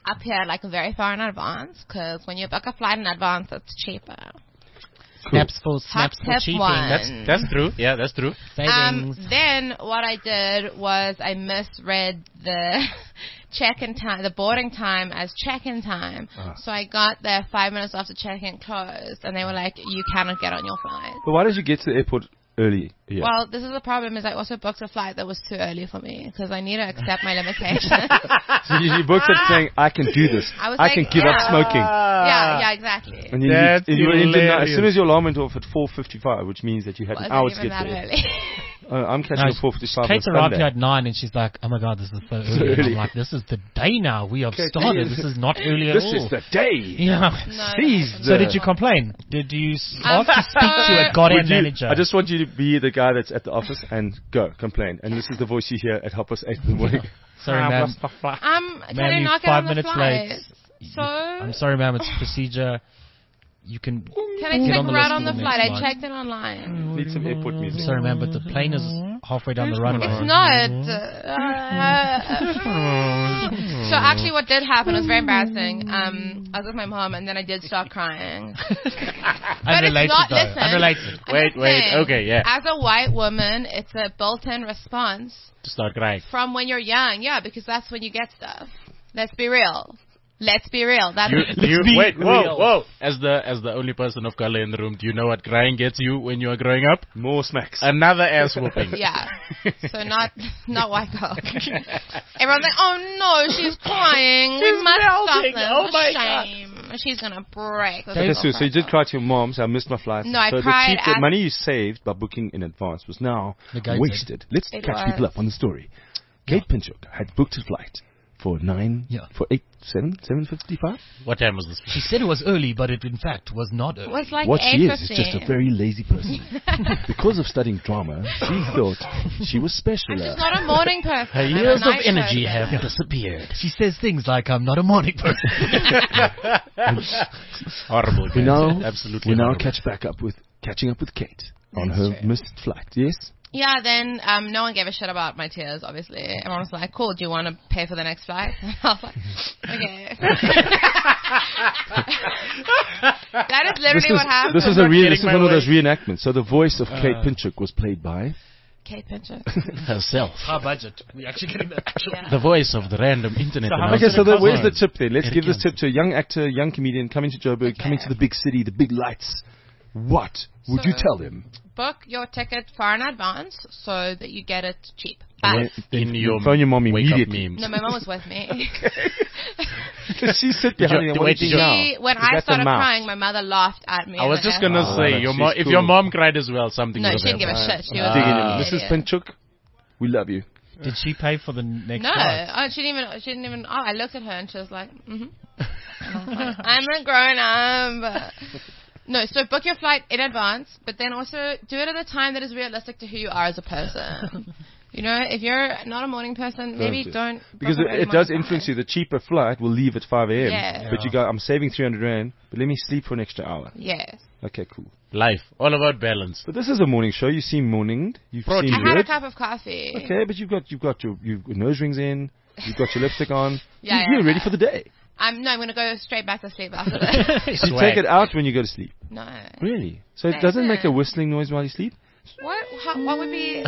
up here like very far in advance, because when you book a flight in advance, it's cheaper. Snaps for Tip cheating. one. That's true. Yeah, that's true. Savings. Then what I did was I misread the check-in time, the boarding time as check-in time. So I got there 5 minutes after check-in closed, and they were like, "You cannot get on your flight." But why did you get to the airport early? Yeah. Well, this is the problem, is I also booked a flight that was too early for me, because I need to accept my limitations. So you booked it saying, I can do this. I can give up smoking. Yeah, exactly. And you That's you were in hilarious. as soon as your alarm went off at 4:55, which means that you had an hour to Wasn't get even that there. early. I'm catching No, at 4:55 Kate's on arrived Sunday. here at 9 and she's like, "Oh my god, this is so early." And I'm like, "This is the day now. We have Kate, started. yes. This is not early at This all." is the day. Yeah. No, Seize So the- did you complain? Did you ask to speak to a Would goddamn Would you- manager? I just want you to be the guy that's at the office and go complain. And this is the voice you hear at 8:30 in the morning. Sorry, ma'am. Can Ma'am, I you're not get 5 on the minutes flight? late. So I'm sorry, ma'am. It's procedure. You can. can I Get check on the right list on for the the flight? next I flight. checked it online. Need some airport music. Sorry, ma'am, but the plane is halfway down the runway. It's not. So actually, what did happen was very embarrassing. I was with my mom, and then I did start crying. But Unrelated, it's not. though. Listen, Unrelated. I'm Wait, just wait, saying, okay, yeah. As a white woman, it's a built-in response To start crying. from when you're young. Yeah, because that's when you get stuff. Let's be real. Let's be real. That's Wait, whoa. As the only person of color in the room, do you know what crying gets you when you are growing up? More smacks. Another ass whooping. yeah. So not white girl. Everyone's like, "Oh no, she's crying. We must stop melting. this. Oh my Shame. She's gonna break." Okay, so you did cry to your mom, so I missed my flight. No, I so cried the at- money you saved by booking in advance was now Negated. wasted. Let's It catch was. people up on the story. Kate Pinchuk had booked a flight for 7:55. What time was this? She said it was early, but it in fact was not It early. was like What she is 8:15. just a very lazy person. Because of studying drama, she thought she was special. I'm just not a morning person. Her I'm a years of night energy person. have disappeared. She says things like, "I'm not a morning person." Horrible. We now, Absolutely we now horrible. catching up with Kate on That's her true. missed flight. Yes. Yeah, then no one gave a shit about my tears, obviously. Everyone was like, "Cool, do you want to pay for the next flight?" I was like, "Okay." That is literally what happened. This is my one of way. those reenactments. So the voice of Kate Pinchuk was played by. Kate Pinchuk. herself. High budget. We're actually getting the actual. Yeah. The voice of the random internet. So how announcer. much Okay, so it cost? where's the tip then? Let's Eric give this tip Jansen. to a young actor, young comedian coming to Joburg, coming to the big city, the big lights. What would you So- tell him? Book your ticket far in advance so that you get it cheap. But in your phone your mom wake up immediately. memes. no, my mom was with me. She sit behind you. Wait, What did do you- you now? When Is I that the started mouse? crying, my mother laughed at me. I was in the just gonna airport. say, no, your she's if cool. your mom cried as well, something. No, would she didn't give have a shit. She was Digging an in. Mrs. idiot. Pinchuk, we love you. Did she pay for the next No, flight? she didn't even. Oh, I looked at her and she was like, "Mm-hmm." I'm a grown up. No, so book your flight in advance, but then also do it at a time that is realistic to who you are as a person. You know, if you're not a morning person, maybe do it. don't. Because book it a does morning influence flight. you. The cheaper flight will leave at 5 a.m. Yeah. But you go, I'm saving 300 rand, but let me sleep for an extra hour. Yes. Okay, cool. Life, all about balance. But this is a morning show. You seem morninged. You Protein. seem I had a good. cup of coffee. Okay, but you've got your nose rings in. You've got your lipstick on. Yeah, You're yeah. ready for the day. I'm gonna go straight back to sleep after this. You take it out when you go to sleep. No. Really? So it doesn't make a whistling noise while you sleep? What? What would be?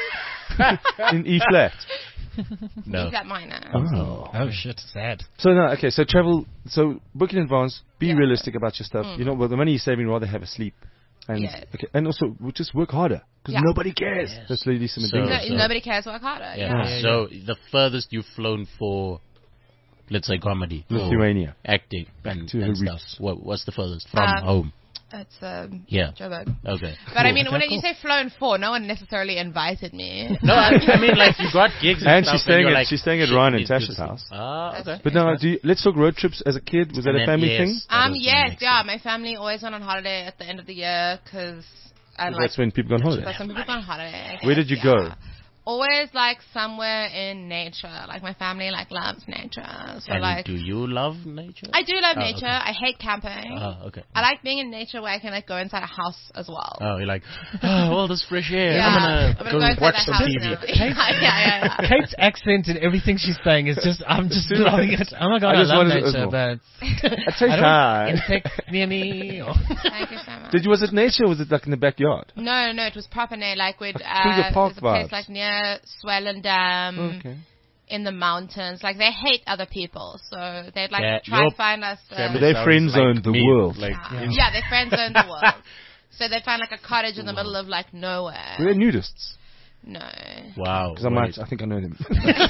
In E flat. No. Leave that minor. Oh. Oh shit, sad. So no, okay, so travel, so book in advance, be Yeah. realistic about your stuff. You know, well, the money you're saving, rather have a sleep. And, Yes. okay, and also, we'll just work harder, because Yeah. nobody cares. That's literally some So- things. No, nobody cares. Work harder. Yeah. Yeah. So the furthest you've flown for, let's say, comedy, or Lithuania. acting, and to her stuff. roots. What's the furthest from Um, home? It's Yeah. Joburg. Okay. But I mean, Okay, when you say flown for, no one necessarily invited me. No, I mean like you got gigs and, And stuff she's staying you're at like, she's staying at shit, Ryan and these dudes- Tasha's house. Ah, okay. But now, let's talk road trips as a kid. Was that And a then, family yes, thing? that was my Yes, next yeah. thing. My family always went on holiday at the end of the year because That's when people go on holiday. That's when people go on holiday. I Where guess, did you yeah. go? always like somewhere in nature. Like my family like loves nature. So And like do you love nature? I do love nature. okay. I hate camping. Oh, okay. I like being in nature where I can like go inside a house as well. Oh, you're like, all this fresh air. Yeah. I'm I'm gonna gonna go go watch inside some the house TV. and everything. yeah. Kate's accent and everything she's saying is just, I'm just loving it. Oh my god, I I, just love wanted to- nature, but I take I don't hi. insects near me. Or Thank you so much. Was it nature or was it like in the backyard? No, it was proper nature. Like we'd Kruger Park there's a place vibes. like near Swellen Dam. Okay. In the mountains, like they hate other people, so they'd like Yeah, try your to find us. family They sounds friend zoned like the me, world. Like, Yeah, they friend zone the world. So they'd find like a cottage in the middle of like nowhere. Were they nudists? No. wow. Because I wait. think I know them.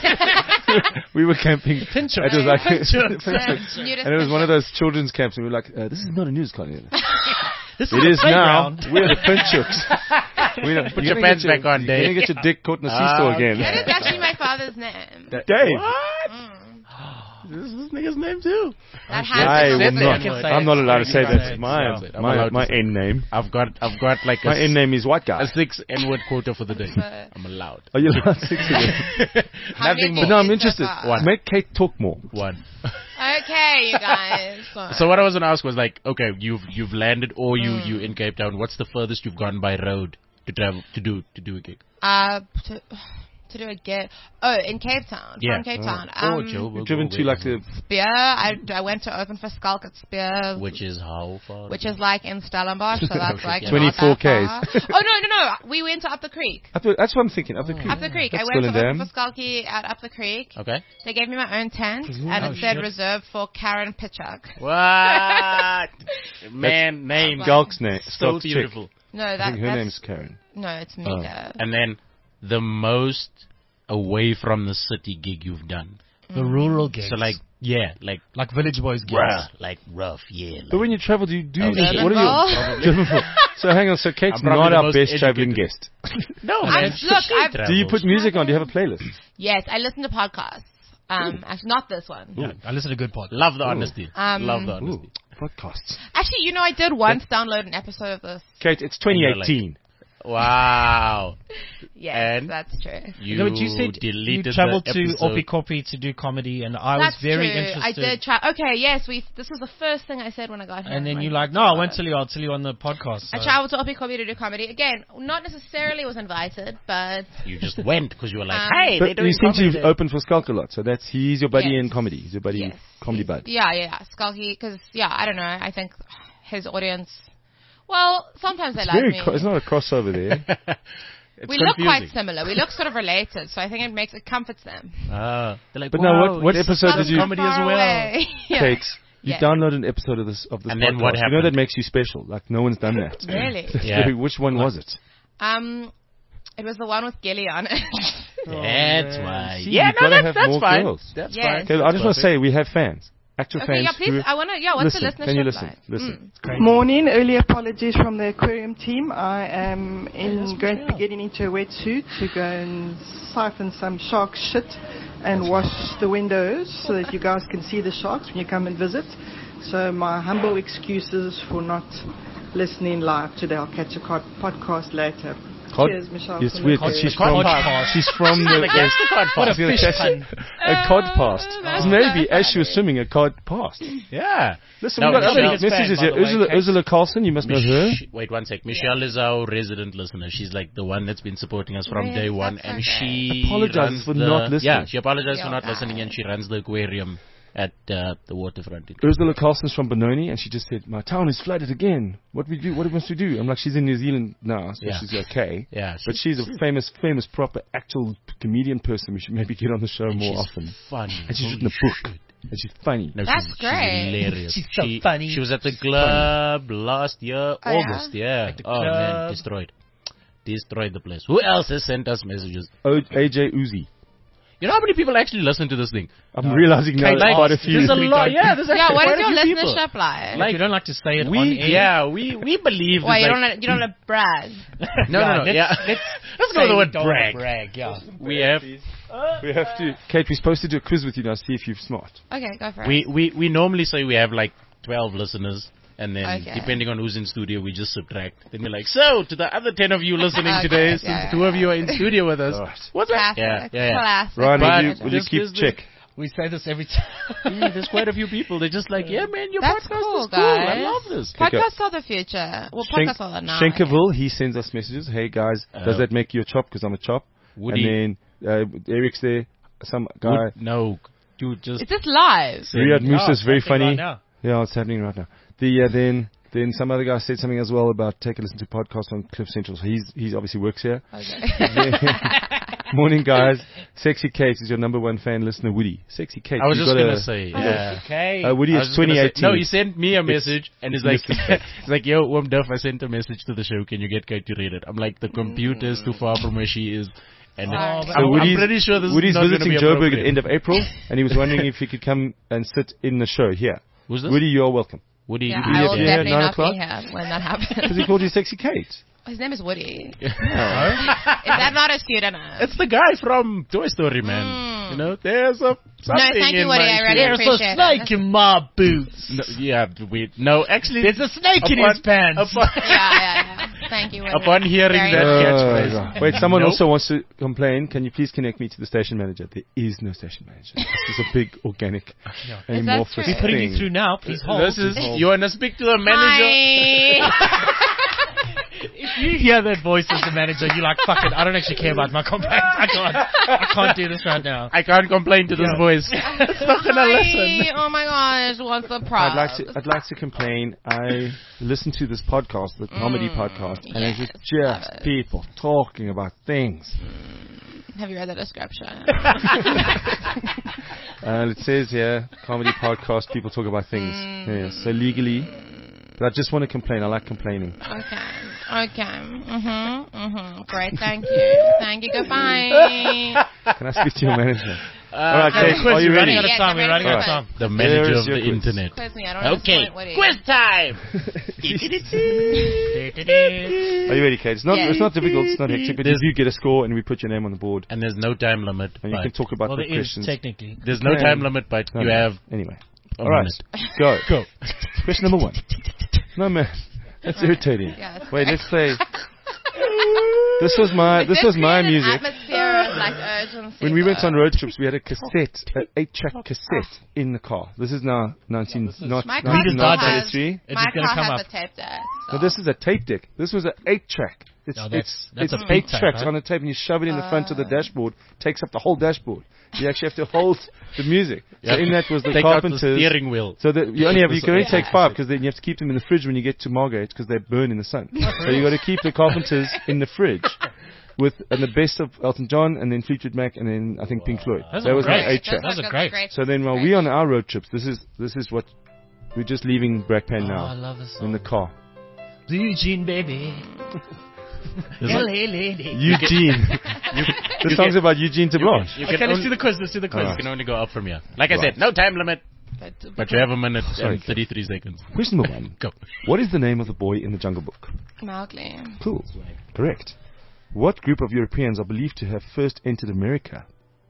We were camping. Pinchos. It was like Nudist and it was one of those children's camps, and we were like, "This is not a news colony." this It is now. playground. We're the Pinchooks. Put your pants back on, You're Dave. gonna get your dick caught in a seesaw again. That is actually my father's name. Dave. Mm. This is this nigga's name too. That I has will been not. I can say I'm it. not allowed to say You can that. say it. My I'm allowed to my say N name. I've got like My N name is white guy. a 6 N-word quota for the day. So- I'm allowed. Are you allowed 6 of them? How many Nothing did But no, I'm you so interested. far? One. Make Kate talk more. One. Okay, you guys. So what I was gonna ask was like, okay, you've landed or you in Cape Town. What's the furthest you've gone by road to travel to do a gig? To do a gig. Oh, in Cape Town. Yeah. From Cape Town. Or Joburg, You've driven or to like the Spear. I went to open for Skulk at Spear. which is how far? Which is like in Stellenbosch, so that's like 24 not that Ks. far. Oh no! We went to Up the Creek. that's what I'm thinking. Up the creek. Up the Creek. That's I went to Swellendam. open for Skulky at Up the Creek. Okay. They gave me my own tent, and it said reserved for Karen Pitchuk. What? Man, name. Skulk's name. So Skulk's chick. beautiful. No, I think her that's name's Karen. no, it's Mika. And then the most away from the city gig you've done. The rural gigs. So like, yeah, like Village Boys gigs. like rough, yeah. But when you travel, do you do? Oh, this? shit. What are you? So hang on. So Kate's I'm probably not the our most best traveling educated. guest. No, I'm- man. look, She I've- travels. Do you put music on? Do you have a playlist? Yes, I listen to podcasts. Actually, not this one. Yeah, I listen to good podcasts. Love the honesty. Um, Love the Ooh, honesty. podcasts. Actually, I did once download an episode of this. Kate, it's you're like- 2018. Wow. Yes, And? that's true. You, No, but you said you deleted traveled the to episode. Opikopi to do comedy, and I That's was very true. interested. I did try. Okay, yes, this was the first thing I said when I got here. And then Like, you're like, no, I won't tell you. I'll tell you on the podcast. I So- traveled to Opikopi to do comedy. Again, not necessarily was invited, but You just went because you were like, Um, hey, they're But doing you seem comedy to there. open for Skulk a lot, so he's your buddy Yes. in comedy. He's your buddy yes. comedy bud. Yeah. Skulky, because, I don't know. I think his audience, well, sometimes they like Very me. it's not a crossover there. It's We look quite confusing. similar. We look sort of related, so I think it comforts them. Ah, they're like, But wow, now, what this episode is did you? comedy as Far well? away. Yeah. Kate, you Yes. download an episode of this And then podcast. what You know happened? that makes you special. Like no one's done that. Really? Yeah. Which one was it? It was the one with Gilly on it. That's why. See, Yeah, you've no, gotta that's have more fine. girls. That's Yes. fine. Okay, I just want to say we have fans, actual Okay, fans. yeah, please. I want to. What's listen. the listenership Can you listen? like? Listen. Morning. Early apologies from the aquarium team. I am going to be getting into a wetsuit to go and siphon some shark shit and wash the windows so that you guys can see the sharks when you come and visit. So my humble excuses for not listening live today. I'll catch a podcast later. Cheers, Michelle. It's from weird. the She's aquarium. from. She's from the. Yes, the card What a pass. fish pun. A cod passed. that's Maybe so as she was funny. swimming, a cod passed. Yeah. Listen, No, we've got other Michelle's messages fan, here. by the way, Ursula, Kate. Ursula Carlson, you must know her. Wait one sec. Michelle is our resident listener. She's like the one that's been supporting us from Really? day one, That's and so she Apologizes runs for the, not listening. Yeah, she apologizes for Yeah, not okay. listening, and she runs the aquarium at the waterfront. Ursula Carlson's from Benoni, and she just said, "My town is flooded again. What we do? What must we do?" I'm like, she's in New Zealand now, so Yeah. she's okay. Yeah, But she's a famous, proper, actual comedian person. We should maybe get on the show more she's often. funny. And she's Holy written a book, shit. and she's funny. No, That's she's great. hilarious. She's so funny. She was at the club last year, yeah? August. Yeah. the Oh man, club. destroyed the place. Who else has sent us messages? AJ Uzi. You know how many people actually listen to this thing? I'm realizing now there's quite a few. There's a lot. Yeah, there's actually Yeah, what quite is a your few people. listenership like? Like, you don't like to say it on We air. we believe. Why that, you don't want to brag? No. Yeah. Let's go with the word Don't brag. brag, yeah. We have We have to. Kate, we're supposed to do a quiz with you now. See if you're smart. Okay, go for it. we normally say we have like 12 listeners, And then, Okay. depending on who's in studio, we just subtract. Then we're like, so, to the other 10 of you listening today, since 2 of you are in studio with us, Right. what's that? Classic. Yeah. Classic. Ryan, But will you this keep business- check? We say this every time. Yeah, there's quite a few people. They're just like, yeah, man, your That's podcast cool, is cool. I guys. love this. Podcasts are the future. Well, podcasts are the now. Schenkerville, he sends us messages. Hey guys, does that make you a chop? Because I'm a chop. Woody. And then Eric's there. Some guy. No, you just... Is this live? Riyad Musa is very it's happening funny. right now. Yeah, it's happening right now. Then some other guy said something as well about take a listen to podcasts on Cliff Central. So he's obviously works here. Okay. Morning guys, Sexy Kate is your number 1 fan listener. Woody, Sexy Kate. I was you just got going a- to say, yeah. Okay. Woody, I was it's just gonna say- 2018. No, he sent me a message and he's like, he's like, yo, Duff, I sent a message to the show. Can you get Kate to read it? I'm like, the computer's too far from where she is. And Sorry. I'm, So I'm pretty sure this Woody's is not going to visiting be Joburg at appropriate. the end of April, and he was wondering if he could come and sit in the show here. Who's this? Woody, you are welcome. Woody, Yeah, Woody I up will here at definitely 9 not o'clock? be here when that Because happens. he called you Sexy Kate. His name is Woody. Is that not a pseudonym? it's the guy from Toy Story, man. You know, there's something thank you, in Woody. my I really shoe. There's a appreciate snake it. in my boots. No, actually, There's a snake in his pants. Yeah. Thank you, Woody. Upon hearing Very that nice. catchphrase. Right. Wait, someone Nope. also wants to complain. Can you please connect me to the station manager? There is no station manager. This is a big organic amorphous true? We're putting you thing. through now. Please hold. This is, you want to speak to the manager? Hi. If you hear that voice as the manager, you're like, fuck it, I don't actually care about my complaints. I can't do this right now. I can't complain to this voice. It's not going to listen. Oh my gosh, what's the problem? I'd like to complain. I listen to this podcast, the comedy podcast, and it's yes, love just it. people talking about things. Have you read the description? It says here, comedy podcast, people talk about things. Yeah, so legally, but I just want to complain. I like complaining. Okay. Great, thank you. Thank you, goodbye. Can I speak to your manager? All right, Kate, Quiz, are you we're running ready? out of time. We're running out of Alright. time. The manager There of is your the quiz. internet. Quiz me, I don't Okay, understand what it is. quiz time. Are you ready, Kate? It's not Yes. it's not difficult. It's not hectic. But you do get a score, and we put your name on the board, And there's no time limit. and you but can talk about Well, the there is questions. technically. There's no Yeah. time limit, but No, you no. have Anyway. a All right, minute. go. Question number 1. No man, that's irritating. Yeah, that's Wait, great. let's play. This was my create music. An atmosphere of like urgency. When we went on though. road trips, we had a cassette, an 8-track cassette in the car. This is now 19, not My We car just still died has, by 33. It's my just gonna car come has up. a tape deck. No, this is a tape deck. This was an 8-track. It's No, that's a it's big 8 tape, tracks huh? on a tape, and you shove it in the front of the dashboard. Takes up the whole dashboard. You actually have to hold the music. So in that was the Take out the Carpenters. steering wheel. So that you can only take 5 because then you have to keep them in the fridge when you get to Margate because they burn in the sun. So you got to keep the Carpenters in the fridge and the best of Elton John and then Fleetwood Mac and then I think Pink Floyd. Those That are was my great. 8-track. Those are great. So then while we're on our road trips, this is what we're just leaving Brakpan Oh, I now love this in song. the car. Blue Jean Baby. LA lady. Eugene. The song's about Eugene de Blanche. You Okay, can let's only, do the quiz. Let's do the quiz. you can only go up from here. Like I Right. said, no time limit, but you have a minute Sorry, and 33 seconds. Question number 1. Go. What is the name of the boy in the Jungle Book? Mowgli. Cool. Correct. What group of Europeans are believed to have first entered America?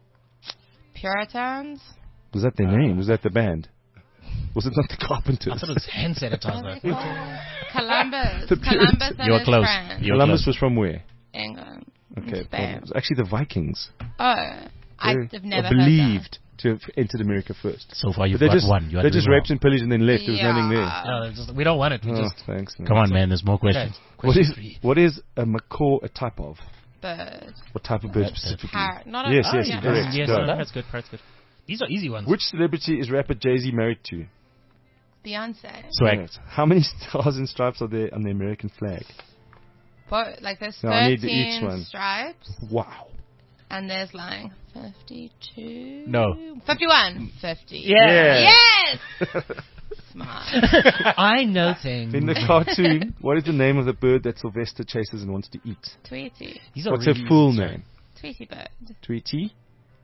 Puritans. Was that their name? Was that the band? Was it not the Carpenters? I thought it was hand sanitizer. Columbus. The Columbus and You're his close. friends. You're Columbus close. was from where? England. Okay. Spain. Well, it was actually the Vikings. I've They never are heard believed to have entered America first. So far, you've But got they just, one. You are they just doing raped and pillaged and then left. There was nothing there. No, it's just, we don't want it. We Oh, just thanks. Man. well. Come on, man. There's more okay. questions. What is a macaw a type of? that. Bird. What type of bird specifically? Parrot. Not a Yes, oh, yes, yeah. correct. Yes, Go. no, that's good. That's good. These are easy ones. Which celebrity is rapper Jay-Z married to? Beyonce. Swag. Right. How many stars and stripes are there on the American flag? Like there's No, I need each 13 one. stripes, Wow. and there's like 52. No. 51. 50. Yeah. Yes. Smart. I know things. In the cartoon, what is the name of the bird that Sylvester chases and wants to eat? Tweety. These are What's really her full easy. name? Tweety bird. Tweety?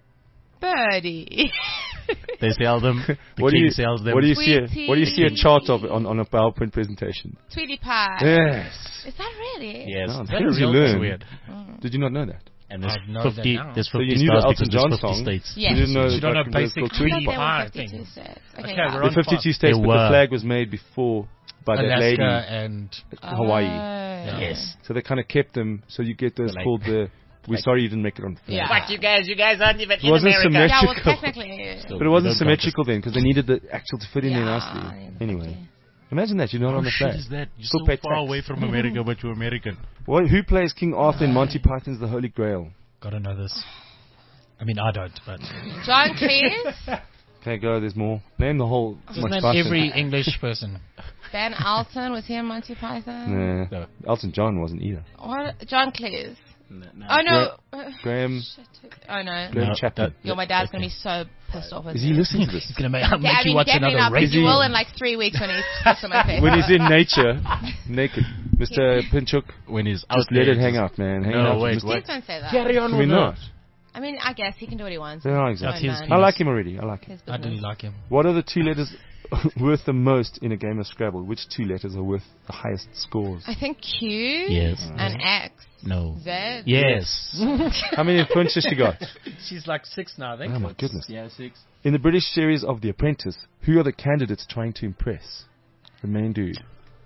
Birdie. They sell them. The What do king you sells them. What do you see? Tweety. What do you see a chart of on a PowerPoint presentation? Tweety pie. Yes. Is that really? Yes. No, that things a you real learn. That's weird. Did you not know that? And there's I'd know that 50. now. There's So 50 you knew the stars Elton because there's John 50 song. states. Yes. You didn't know You don't know like, basic those called I tweet think Pie there were thing. 52 states. Okay, Okay, yeah. we're The on 52 par. states, There but the were. flag was made before by that Alaska lady, and Hawaii. Oh. Yes. So they kind of kept them. So you get those Like- called the. We're sorry you didn't make it on the flag. Yeah. Fuck you guys. You guys aren't even It wasn't Yeah, well, symmetrical. technically. So But it wasn't we don't symmetrical then because they needed the actual to fit in there Yeah, nicely. yeah, Anyway, exactly. imagine that you're not How on the shit flag. is that? You're Still so pay far tax. away from America, but you're American. Who plays King Arthur in Monty Python's The Holy Grail? gotta know this. I mean, I don't, but John Cleese, Okay, go. There's more. Name the whole just Monty name Python. every English person. Ben Alton, was he in Monty Python? Nah, Elton John wasn't either. What? John Cleese. Oh no. Graham Shit. Oh no. Graham Chapman. Yo, my dad's gonna be so pissed off with Is me. he listening to this? He's gonna make Yeah, make I you mean, watch definitely another not, but race. he will in like 3 weeks when he spits on my face. When he's in nature, naked. Mr. Pinchuk, When he's out just let there, it hang just- out, man. Hang No, out. wait, Mr. what? Please don't say that. Carry on Can we with not? I mean, I guess he can do what he wants. No, It's exactly. That's his his own I man. like him already. I like him. His I business. do like him. What are the two letters worth the most in a game of Scrabble? Which two letters are worth the highest scores? I think Q Yes. and X. No. Z. Yes. How many points has she got? She's like 6 now, I think. Oh my goodness. Yeah, 6. In the British series of The Apprentice, who are the candidates trying to impress? The main dude.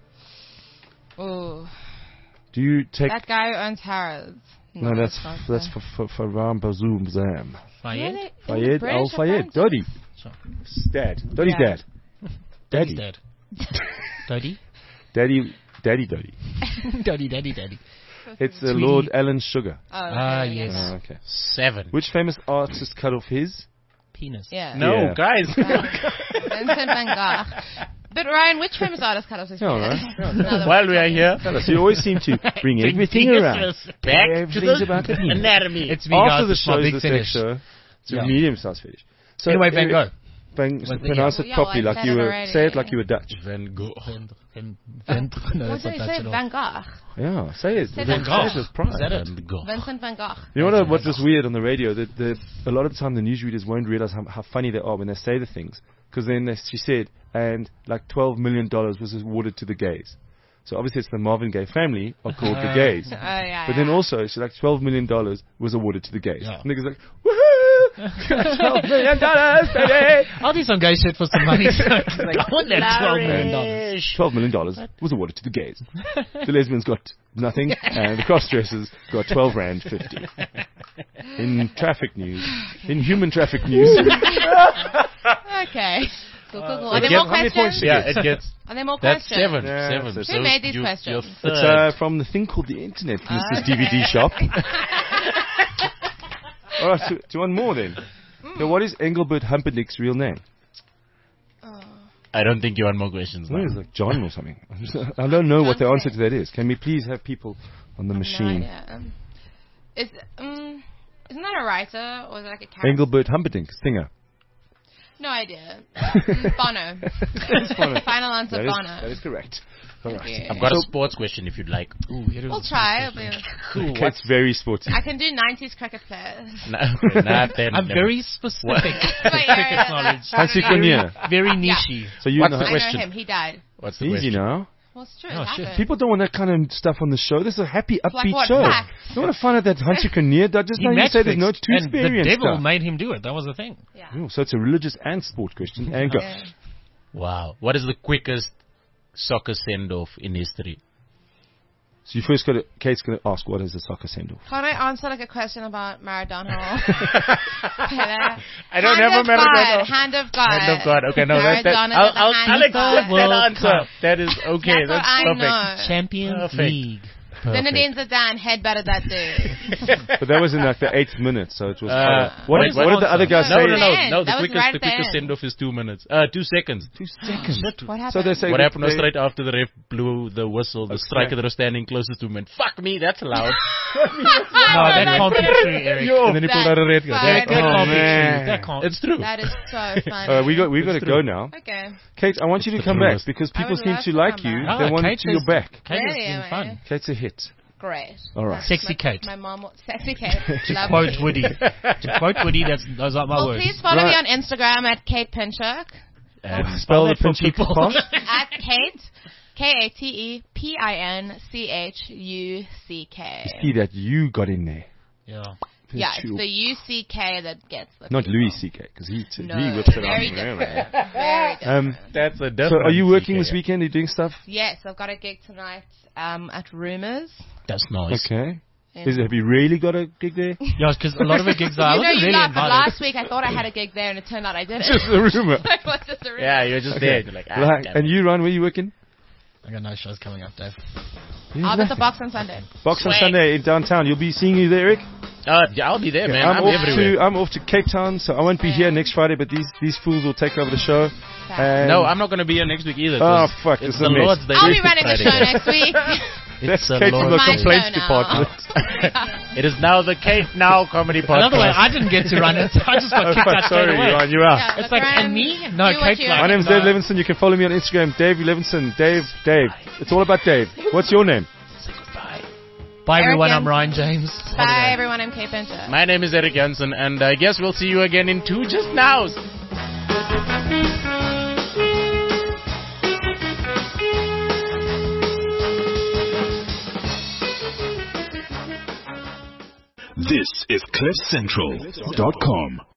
Ooh. Do you take... That guy who owns Harrods. No, that's for Ram Bazoom Zam. Fayed? Fayed Al Fayed. Doddy. Sure. Dad. Doddy's Yeah. dad. Daddy's Daddy. dead. Daddy? Daddy. Daddy. It's Sweetie. Lord Alan Sugar. Oh, okay, Ah, okay. yes. Oh, okay. 7. Which famous artist cut off his? Penis. Yeah. No, Yeah. guys. Vincent van Gogh. But Ryan, which famous artist cut off his Yeah, penis? right. Another While one. we are here, Fellas, you always seem to bring everything around. back to Everything's the about the penis. anatomy. It's me, After guys. the It's my show is big the sex finish. show. It's a Yeah. medium-sized fetish. So Anyway, Van Gogh. Pronounce it Yeah, properly, well, I like said you it were. already. Say it like you were Dutch. Van Gogh. No, What that's did not you Dutch say? at all. Van Gogh. Yeah, say it. Say Van Van Gogh. Gogh. With pride. Is that it? Van Gogh. Vincent van Gogh. You know what was weird on the radio? That a lot of the time the newsreaders won't realize how funny they are when they say the things. Because then she said, and like $12 million was awarded to the gays. So obviously it's the Marvin Gaye family are called the gays. Oh, yeah. But then yeah. also, she's like, $12 million was awarded to the gays. Yeah. Niggas like, woohoo! $12 million, baby! I'll do some gay shit for some money. I want that $12 million. $12 million was awarded to the gays. The lesbians got nothing, and the cross-dressers got 12 rand 50. In traffic news, in human traffic news. Okay. Cool. Are It there gets- more how many points questions? you Yeah, get? it gets. Are there more That's questions? 7. Yeah, 7. that's it. Who made these questions? Your It's third. from the thing called the internet, Mrs. DVD Shop. All right, so, do you want more then? So what is Engelbert Humperdinck's real name? I don't think you want more questions What now. is it, like John or something? I don't know what the answer to that is. Can we please have people on the machine? No idea. Isn't that a writer or is it like a character? Engelbert Humperdinck, singer. No idea. Bono. Bono. Final answer, That is, Bono. that is correct. All Thank right. you. I've got a sports question if you'd like. Ooh, it We'll was try. It'll be- Okay, it's very sporty. I can do 90s cricket players. No, not then. I'm very specific. My area, knowledge. Hansi Cronje. Very nichey. So you What's know the I question? know him. He died. What's the easy question? now. Well, it's true. Oh, it shit. happened. People don't want that kind of stuff on the show. This is a happy, upbeat what, show. facts? You want to find out that Hansi Cronje died just He now. You say there's no match-fixed, tooth and fairy the and devil stuff. made him do it. That was the thing. Yeah. Oh, so it's a religious and sport question. And go. Yeah. Wow. What is the quickest soccer send-off in history? So you first got to, Kate's going to ask, what is the soccer send-off? Can't I answer like a question about Maradona? I don't have a Maradona. Hand of God. Hand of God. Okay, no, that Maradona I'll with the hand accept of God. that answer. That is okay. That's what I perfect. know. Champions Perfect. League. Zinedine Zidane headbutted that dude. But that was in like the 8th minute, so it was... wait, what did the other guy No, say? no, no, End. no. That The was right quickest, at the end. send-off is 2 minutes. 2 seconds. 2 seconds. What happened? So they say What that happened was they- straight after the ref blew the whistle, the striker that was standing closest to him went, "Fuck me, that's loud." No, that can't be true, Eric. And then he pulled out a red card. That's That funny. can't be man. true. That can't. It's true. That is so funny. we got to go now. Okay. Kate, I want you to the come back truest. because I people would seem love to to like come you. back. They want Kate your is- back. Kate has Really, been fun. Kate's a hit. Great. All right. Sexy Kate. My mom, sexy Kate. To Love quote Kate. Woody. To quote Woody, those aren't my Well, words. please follow me Right. on Instagram at Kate Pinchuk. And Spell the that for Pinchuk people. font. At Kate, KATEPINCHUCK. You see that you got in there. Yeah. Yeah, it's the UCK that gets the Not people. Louis C.K. because he No, whips it very out. different. Very different. That's a different. So are you working this weekend? Are you doing stuff? Yes, I've got a gig tonight at Rumours. That's nice. Okay. Have you really got a gig there? Yeah, because a lot of the gigs are. I You know, wasn't you really laughed, but invited. last week I thought I had a gig there and it turned out I didn't. Just a rumor. It was just a rumor. Yeah, you're just there. You're like, Right. And you, Ryan, where you working? I got no shows coming up, Dave. I'll be at the box on Sunday. Box on Swag. Sunday in downtown. You'll be seeing you there, Eric? Yeah, I'll be there, man. I'm everywhere. I'm off to Cape Town, so I won't be here next Friday, but these fools will take over the show. And No, I'm not going to be here next week either. Oh, 'cause fuck, It's this is the a mess. Lord's Day. I'll be Good running the Friday. show next week. That's It's the Kate from the Lord's My complaints show now. department. It is now the Cape Now Comedy Podcast. Another way, I didn't get to run it. I just got kicked out Sorry, straight away. Ryan, you're out. Yeah, It's look like, around, and me? do No, what Kate you Clark. My name's No. Dave Levinson. You can follow me on Instagram, Dave Levinson. Dave. It's all about Dave. What's your name? Bye, everyone. Eric I'm Ryan James. Bye, everyone. I'm Kate Pinter. My name is Eric Janssen, and I guess we'll see you again in 2 Just Nows. This is CliffCentral.com.